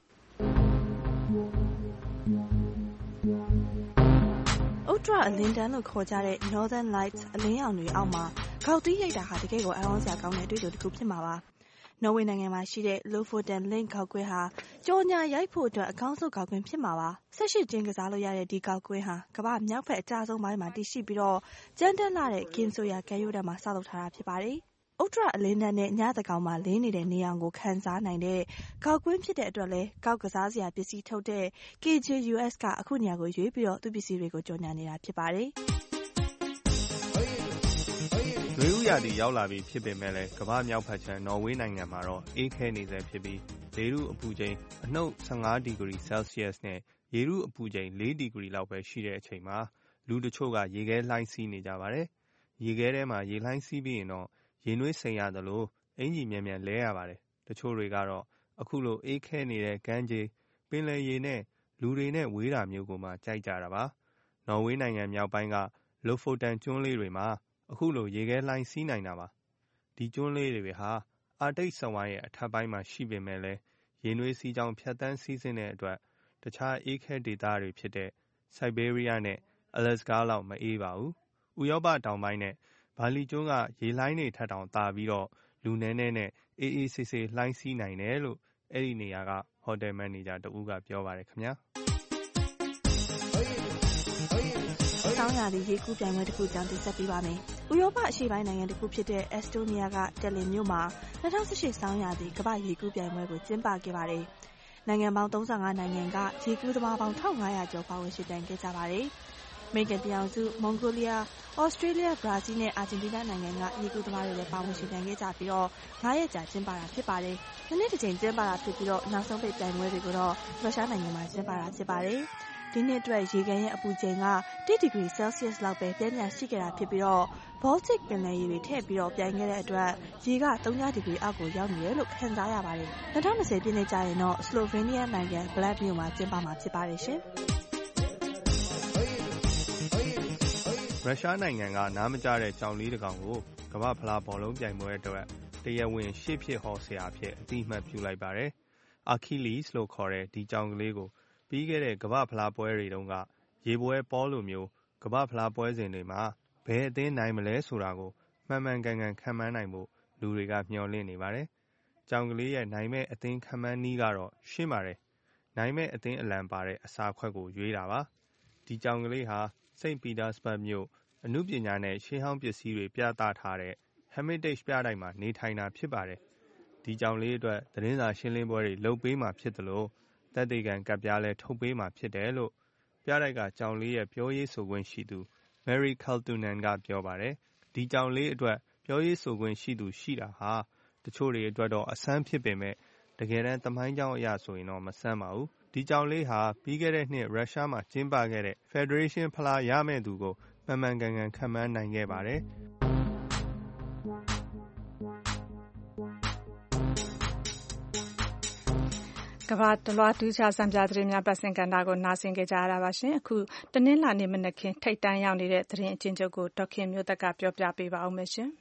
ဥတ္တရအလင်းတန်းလို့ခေါ်ကြတဲ့ Northern Lights အလင်းရောင်တွေအောက်မှာခေါက်တီးရိုက်တာဟာတကယ်ကိုအံ့ဩစရာကောင်းတဲ့တွေ့ကြုံတစ်ခုဖြစ်မှာပါ။နော်ဝေနိုင်ငံမှာရှိတဲ့ Lofoten Link ခေါက်ကွင်းဟာကြော်ညာရိုက်ဖို့အတွက်အကောင်းဆုံးခေါက်ကွင်းဖြစ်မှာပါ။ဆက်ရှိချင်းကစားလို့ရတဲ့ဒီခေါက်ကွင်းဟာကမ္ဘာမြောက်ဘက်အကျဆုံးပိုင်းမှာတည်ရှိပြီးတော့ကြမ်းတမ်းလာတဲ့ကင်းဆိုရကဲရိုးတန်းမှာဆောက်လုပ်ထားတာဖြစ်ပါတယ်။ဥတ္တရအလင်းတန်းနဲ့ညသကောင်မှာလင်းနေတဲ့နေအောင်ကိုခံစားနိုင်တဲ့ခေါက်ကွင်းဖြစ်တဲ့အတွက်လဲကောက်ကစားစရာပစ္စည်းထုတ်တဲ့ ကေ ဂျေ ယူ အက်စ် ကအခုနေရာကိုရွေးပြီးတော့သူ့ပစ္စည်းတွေကိုကြော်ညာနေတာဖြစ်ပါတယ်။နွေဦးရာသီရောက်လာပြီဖြစ်ပေမဲ့လည်းကမ္ဘာမြောက်ဘက်ခြမ်းနော်ဝေးနိုင်ငံမှာတော့အေးခဲနေဆဲဖြစ်ပြီးလေထုအပူချိန်အနှုတ်၁၅ဒီဂရီဆဲလ်စီယပ်စ်နဲ့ရေထုအပူချိန်၄ဒီဂရီလောက်ပဲရှိတဲ့အချိန်မှာလူတချို့ကရေခဲလှိုင်းစီးနေကြပါတယ်။ရေခဲထဲမှာရေလှိုင်းစီးပြီးရင်တော့ရေနွေးစိမ်ရတယ်လို့အင်ကြီးမြန်မြန်လဲရပါတယ်တချို့တွေကတော့အခုလိုအေးခဲနေတဲ့ကမ်းခြေပင်လယ်ရေနဲ့လူတွေနဲ့ဝေးတာမျိုးကိုမှကြိုက်ကြတာပါနော်ဝေးနိုင်ငံမြောက်ပိုင်းကလိုဖိုတန်ကျွန်းလေးတွေမှာအခုလိုရေခဲလှိုင်းစီးနိုင်တာပါဒီကျွန်းလေးတွေဟာအာတိတ်စဝိုင်းရဲ့အထက်ပိုင်းမှာရှိပေမဲ့လည်းရေနွေးစီးကြောင်းဖြတ်တန်းစီးဆင်းတဲ့အတွက်တခြားအေးခဲဒေသတွေဖြစ်တဲ့ဆိုက်ဘေးရီးယားနဲ့အလက်စကာလောက်မအေးပါဘူးဥရောပတောင်ပိုင်းနဲ့ဘာလီကျွန်းကရေလှိုင်းတွေထက်တောင်တာပြီးတော့လူနဲနဲနဲ့အေးအေးဆေးဆေးလှိုင်းစီးနိုင်တယ်လို့အဲ့ဒီနေရာကဟိုတယ်မန်နေဂျာတဦးကပြောပါတယ်ခင်ဗျာဆောင်းရာသီရေကူးပြိုင်ပွဲတစ်ခုကြောင်းတင်ဆက်ပေးပါမယ်။ဥရောပအရှေ့ပိုင်းနိုင်ငံတစ်ခုဖြစ်တဲ့အက်စတိုးနီးယားကတယ်လင်မြို့မှာ၂၀၁၈ဆောင်းရာသီကမ္ဘာ့ရေကူးပြိုင်ပွဲကိုကျင်းပခဲ့ပါတယ်။နိုင်ငံပေါင်း၃၅နိုင်ငံကရေကူးသမားပေါင်း၁၅၀၀ကျော်ပါဝင်ယှဉ်ပြိုင်ခဲ့ကြပါတယ်။အမေရိကန်ပြည်ထောင်စု၊မွန်ဂိုလီးယား၊ဩစတြေးလျ၊ဘရာဇီးနဲ့အာဂျင်တီးနားနိုင်ငံကရေကူးသမားတွေလည်းပါဝင်ယှဉ်ပြိုင်ခဲ့ကြပြီးတော့၅ရက်ကြာကျင်းပတာဖြစ်ပါတယ်။နှစ်နှစ်တစ်ကြိမ်ကျင်းပတာဖြစ်ပြီးတော့နောက်ဆုံးပိတ်ပြိုင်ပွဲတွေကိုတော့ရုရှားနိုင်ငံမှာကျင်းပတာဖြစ်ပါတယ်။ဒီနှစ်အတွက်ရေကန်ရဲ့အပူချိန်ကတစ်ဒီဂရီဆဲလ်စီယပ်စ်လောက်ပဲပြင်းပြရှိခဲ့တာဖြစ်ပြီးတော့ Baltic ပင်လယ်ရေတွေထည့်ပြီးတော့ပြိုင်ခဲ့တဲ့အတွက်ရေက၃ဒီဂရီအောက်ကိုရောက်နေတယ်လို့ခန့်စားရပါတယ်။၂၀၂၀ပြည့်နှစ်ကျရင်တော့စလိုဗေးနီးယားနိုင်ငံဘလက်မြို့မှာကျင်းပမှာဖြစ်ပါတယ်ရှင်။ရုရှားနိုင်ငံကနားမကျတဲ့ကြောင်လေးတစ်ကောင်ကိုကမ္ဘာဖလားဘောလုံးပြိုင်ပွဲအတွက်တရားဝင်ရှေ့ဖြစ်ဟောဆရာဖြစ်အတိအမှတ်ပြုလိုက်ပါတယ်။ Achilles လို့ခေါ်တဲ့ဒီကြောင်ကလေးကိုပြီးခဲ့တဲ့ကမ္ဘာဖလားပွဲတွေတုန်းကရေပွဲပေါ်လိုမျိုးကမ္ဘာဖလားပွဲစဉ်တွေမှာဘယ်အသင်းနိုင်မလဲဆိုတာကိုမှန်မှန်ကန်ကန်ခန့်မှန်းနိုင်ဖို့လူတွေကမျှော်လင့်နေပါတယ်။ကြောင်ကလေးရဲ့နိုင်မဲ့အသင်းခန့်မှန်းနည်းကတော့ရှင်းပါတယ်။နိုင်မဲ့အသင်းအလံပါတဲ့အစာခွက်ကိုရွေးတာပါ။ဒီကြောင်ကလေးဟာစိန့်ပီတာစဘတ်မြို့အနုပညာနဲ့ရှေးဟောင်းပစ္စည်းတွေပြသထားတဲ့ Hermitage ပြတိုက်မှာနေထိုင်တာဖြစ်ပါတယ်။ဒီကြောင်လေးအတွက်သတင်းစာရှင်းလင်းပွဲတွေလုပ်ပေးမှာဖြစ်တယ်လို့သက်သေခံကပ်ပြားလဲထုတ်ပေးမှာဖြစ်တယ်လို့ပြတိုက်ကကြောင်လေးရဲ့ပြောရေးဆိုခွင့်ရှိသူ Mary Kaltunen ကပြောပါတယ်။ဒီကြောင်လေးအတွက်ပြောရေးဆိုခွင့်ရှိသူရှိတာဟာတချို့တွေအတွက်တော့အဆန်းဖြစ်ပေမဲ့တကယ်တမ်းသမိုင်းကြောင်းအရဆိုရင်တော့မဆန်းပါဘူး။ဒီကြောင်လေးဟာပြီးခဲ့တဲ့နှစ်ရုရှားမှာကျင်းပခဲ့တဲ့ Federation ဖလားရမဲ့သူကိုမှန်မှန်ကန်ကန်ခန့်မှန်းနိုင်ခဲ့ပါတယ်။ကမ္ဘာတလွှားထူးခြားစံပြသတင်းများပတ်စင်ကဏ္ဍကိုနားဆင်ကြကြရတာပါရှင်။အခုတနင်္လာနေ့မနက်ခင်းထိပ်တန်းရောက်နေတဲ့သတင်းအကျဉ်းချုပ်ကိုဒေါက်ခင်မျိုးသက်ကပြောပြပေးပါဦးမယ်ရှင်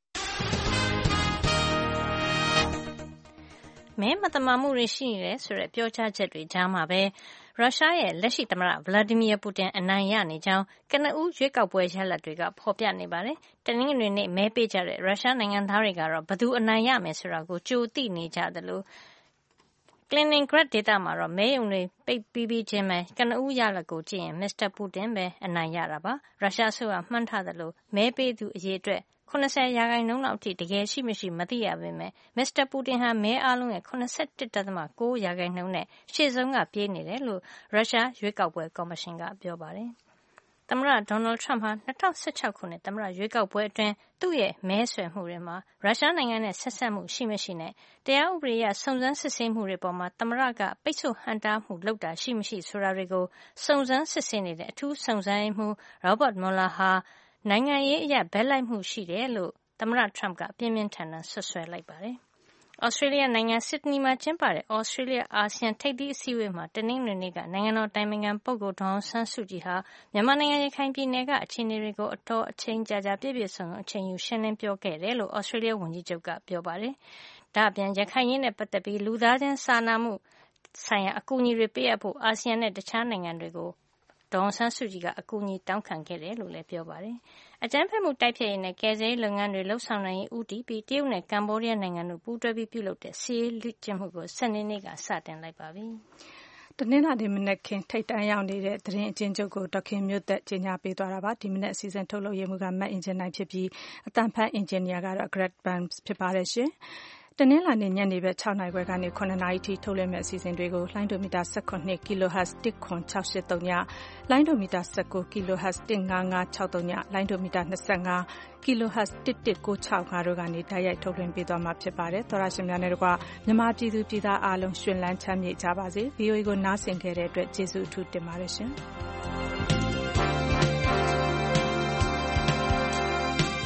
။မဲမတမာမှုတွေရှိနေတယ်ဆိုတဲ့ပြောကြားချက်တွေကြားမှာပဲရုရှားရဲ့လက်ရှိသမ္မတဗလာဒီမီယာပူတင်အနိုင်ရနေကြောင်းကနဦးရွေးကောက်ပွဲရလဒ်တွေကဖော်ပြနေပါတယ်။တနင်္ဂနွေနေ့မဲပေးကြတဲ့ရုရှားနိုင်ငံသားတွေကတော့ဘယ်သူအနိုင်ရမယ်ဆိုတာကိုကြိုသိနေကြတယ်လို့ကလင်နင်ဂရတ်ဒေသမှာတော့မဲရုံတွေပိတ်ပြီးပြီးချင်းပဲကနဦးရလဒ်ကိုကြည့်ရင်မစ္စတာပူတင်ပဲအနိုင်ရတာပါ။ရုရှားအစိုးရမှန်းထားသလိုမဲပေးသူအရေအတွက်၇၀ရာခိုင်နှုန်းလောက်အထိတကယ်ရှိမရှိမသိရပေမဲ့မစ္စတာပူတင်ဟာမဲအားလုံးရဲ့၇၁.၉ရာခိုင်နှုန်းနဲ့ရှေ့ဆုံးကပြေးနေတယ်လို့ရုရှားရွေးကောက်ပွဲကော်မရှင်ကပြောပါတယ်။သမ္မတဒေါ်နယ်ထရမ့်ဟာ၂၀၁၆ခုနှစ်သမ္မတရွေးကောက်ပွဲအတွင်းသူ့ရဲ့မဲဆွယ်မှုတွေမှာရုရှားနိုင်ငံနဲ့ဆက်စပ်မှုရှိမရှိနဲ့တရားဥပဒေအရစုံစမ်းစစ်ဆေးမှုတွေပေါ်မှာသမ္မတကပိတ်ဆို့ဟန့်တားမှုလုပ်တာရှိမရှိဆိုတာတွေကိုစုံစမ်းစစ်ဆေးနေတဲ့အထူးစုံစမ်းရေးမှူး Robert Mueller ဟာနိုင်ငံရေးအရဘက်လိုက်မှုရှိတယ်လို့သမ္မတထရမ့်ကပြင်းပြင်းထန်ထန်ဆွဆွဲလိုက်ပါတယ်။ဩစတြေးလျနိုင်ငံဆစ်ဒနီမှာကျင်းပတဲ့ဩစတြေးလျအာဆီယံထိပ်သီးအစည်းအဝေးမှာတနင်္ဂနွေနေ့ကနိုင်ငံတော်တိုင်ပင်ခံပုဂ္ဂိုလ်ဒေါ်အောင်ဆန်းစုကြည်ဟာမြန်မာနိုင်ငံရခိုင်ပြည်နယ်ကအခြေအနေတွေကိုအတော်အချိန်ကြာကြာပြည့်ပြည့်စုံစုံအချိန်ယူရှင်းလင်းပြောခဲ့တယ်လို့ဩစတြေးလျဝန်ကြီးချုပ်ကပြောပါတယ်။ဒါ့အပြင်ရခိုင်ရေးနဲ့ပတ်သက်ပြီးလူသားချင်းစာနာမှုဆိုင်ရာအကူအညီတွေပေးအပ်ဖို့အာဆီယံနဲ့တခြားနိုင်ငံတွေကိုဒေါ်အောင်ဆန်းစုကြည်ကအကူအညီတောင်းခံခဲ့တယ်လို့လည်းပြောပါတယ်။အကြမ်းဖက်မှုတိုက်ဖျက်ရေးနဲ့ကယ်ဆယ်ရေးလုပ်ငန်းတွေလှုပ်ဆောင်နိုင်ရေးဦးတည်ပြီးတရုတ်နဲ့ကမ္ဘောဒီးယားနိုင်ငံတို့ပူးတွဲပြီးပြုလုပ်တဲ့စစ်ရေးလေ့ကျင့်မှုကိုစနေနေ့ကစတင်လိုက်ပါပြီ။တနင်္လာနေ့မနက်ခင်းထိပ်တန်းရောက်နေတဲ့သတင်းအကျဉ်းချုပ်ကိုဒေါက်ခင်မျိုးသက်ကြီးညာပေးသွားတာပါ။ဒီမနက်အစီအစဉ်ထုတ်လုပ်ရေးမှူးကမတ်အင်ဂျင်နိုင်ဖြစ်ပြီးအတန်ဖန်အင်ဂျင်နီယာကတော့ Greg Burns ဖြစ်ပါတယ်ရှင်။တနင်္လာနေ့ညနေဘက်၆နာရီခွဲကနေ၇နာရီထိထုတ်လွှင့်မယ့်အစီအစဉ်တွေကိုလိုင်းဒိုမီတာ၁၇ kilohertz ၁ခွန်၆၈၃ညလိုင်းဒိုမီတာ၁၉ kilohertz ၁၅၅၆၃ညလိုင်းဒိုမီတာ၂၅ kilohertz ၁၁၉၆၅တို့ကနေတိုက်ရိုက်ထုတ်လွှင့်ပေးသွားမှာဖြစ်ပါတယ်။သောရရှင်များနဲ့တကွမြန်မာပြည်သူပြည်သားအားလုံးရှင်လန်းချမ်းမြေ့ကြပါစေ။ ဗီအိုအေကိုနားဆင်ခဲ့တဲ့အတွက်ကျေးဇူးအထူးတင်ပါတယ်ရှင်။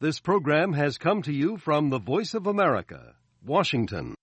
This program has come to you from the Voice of America, Washington.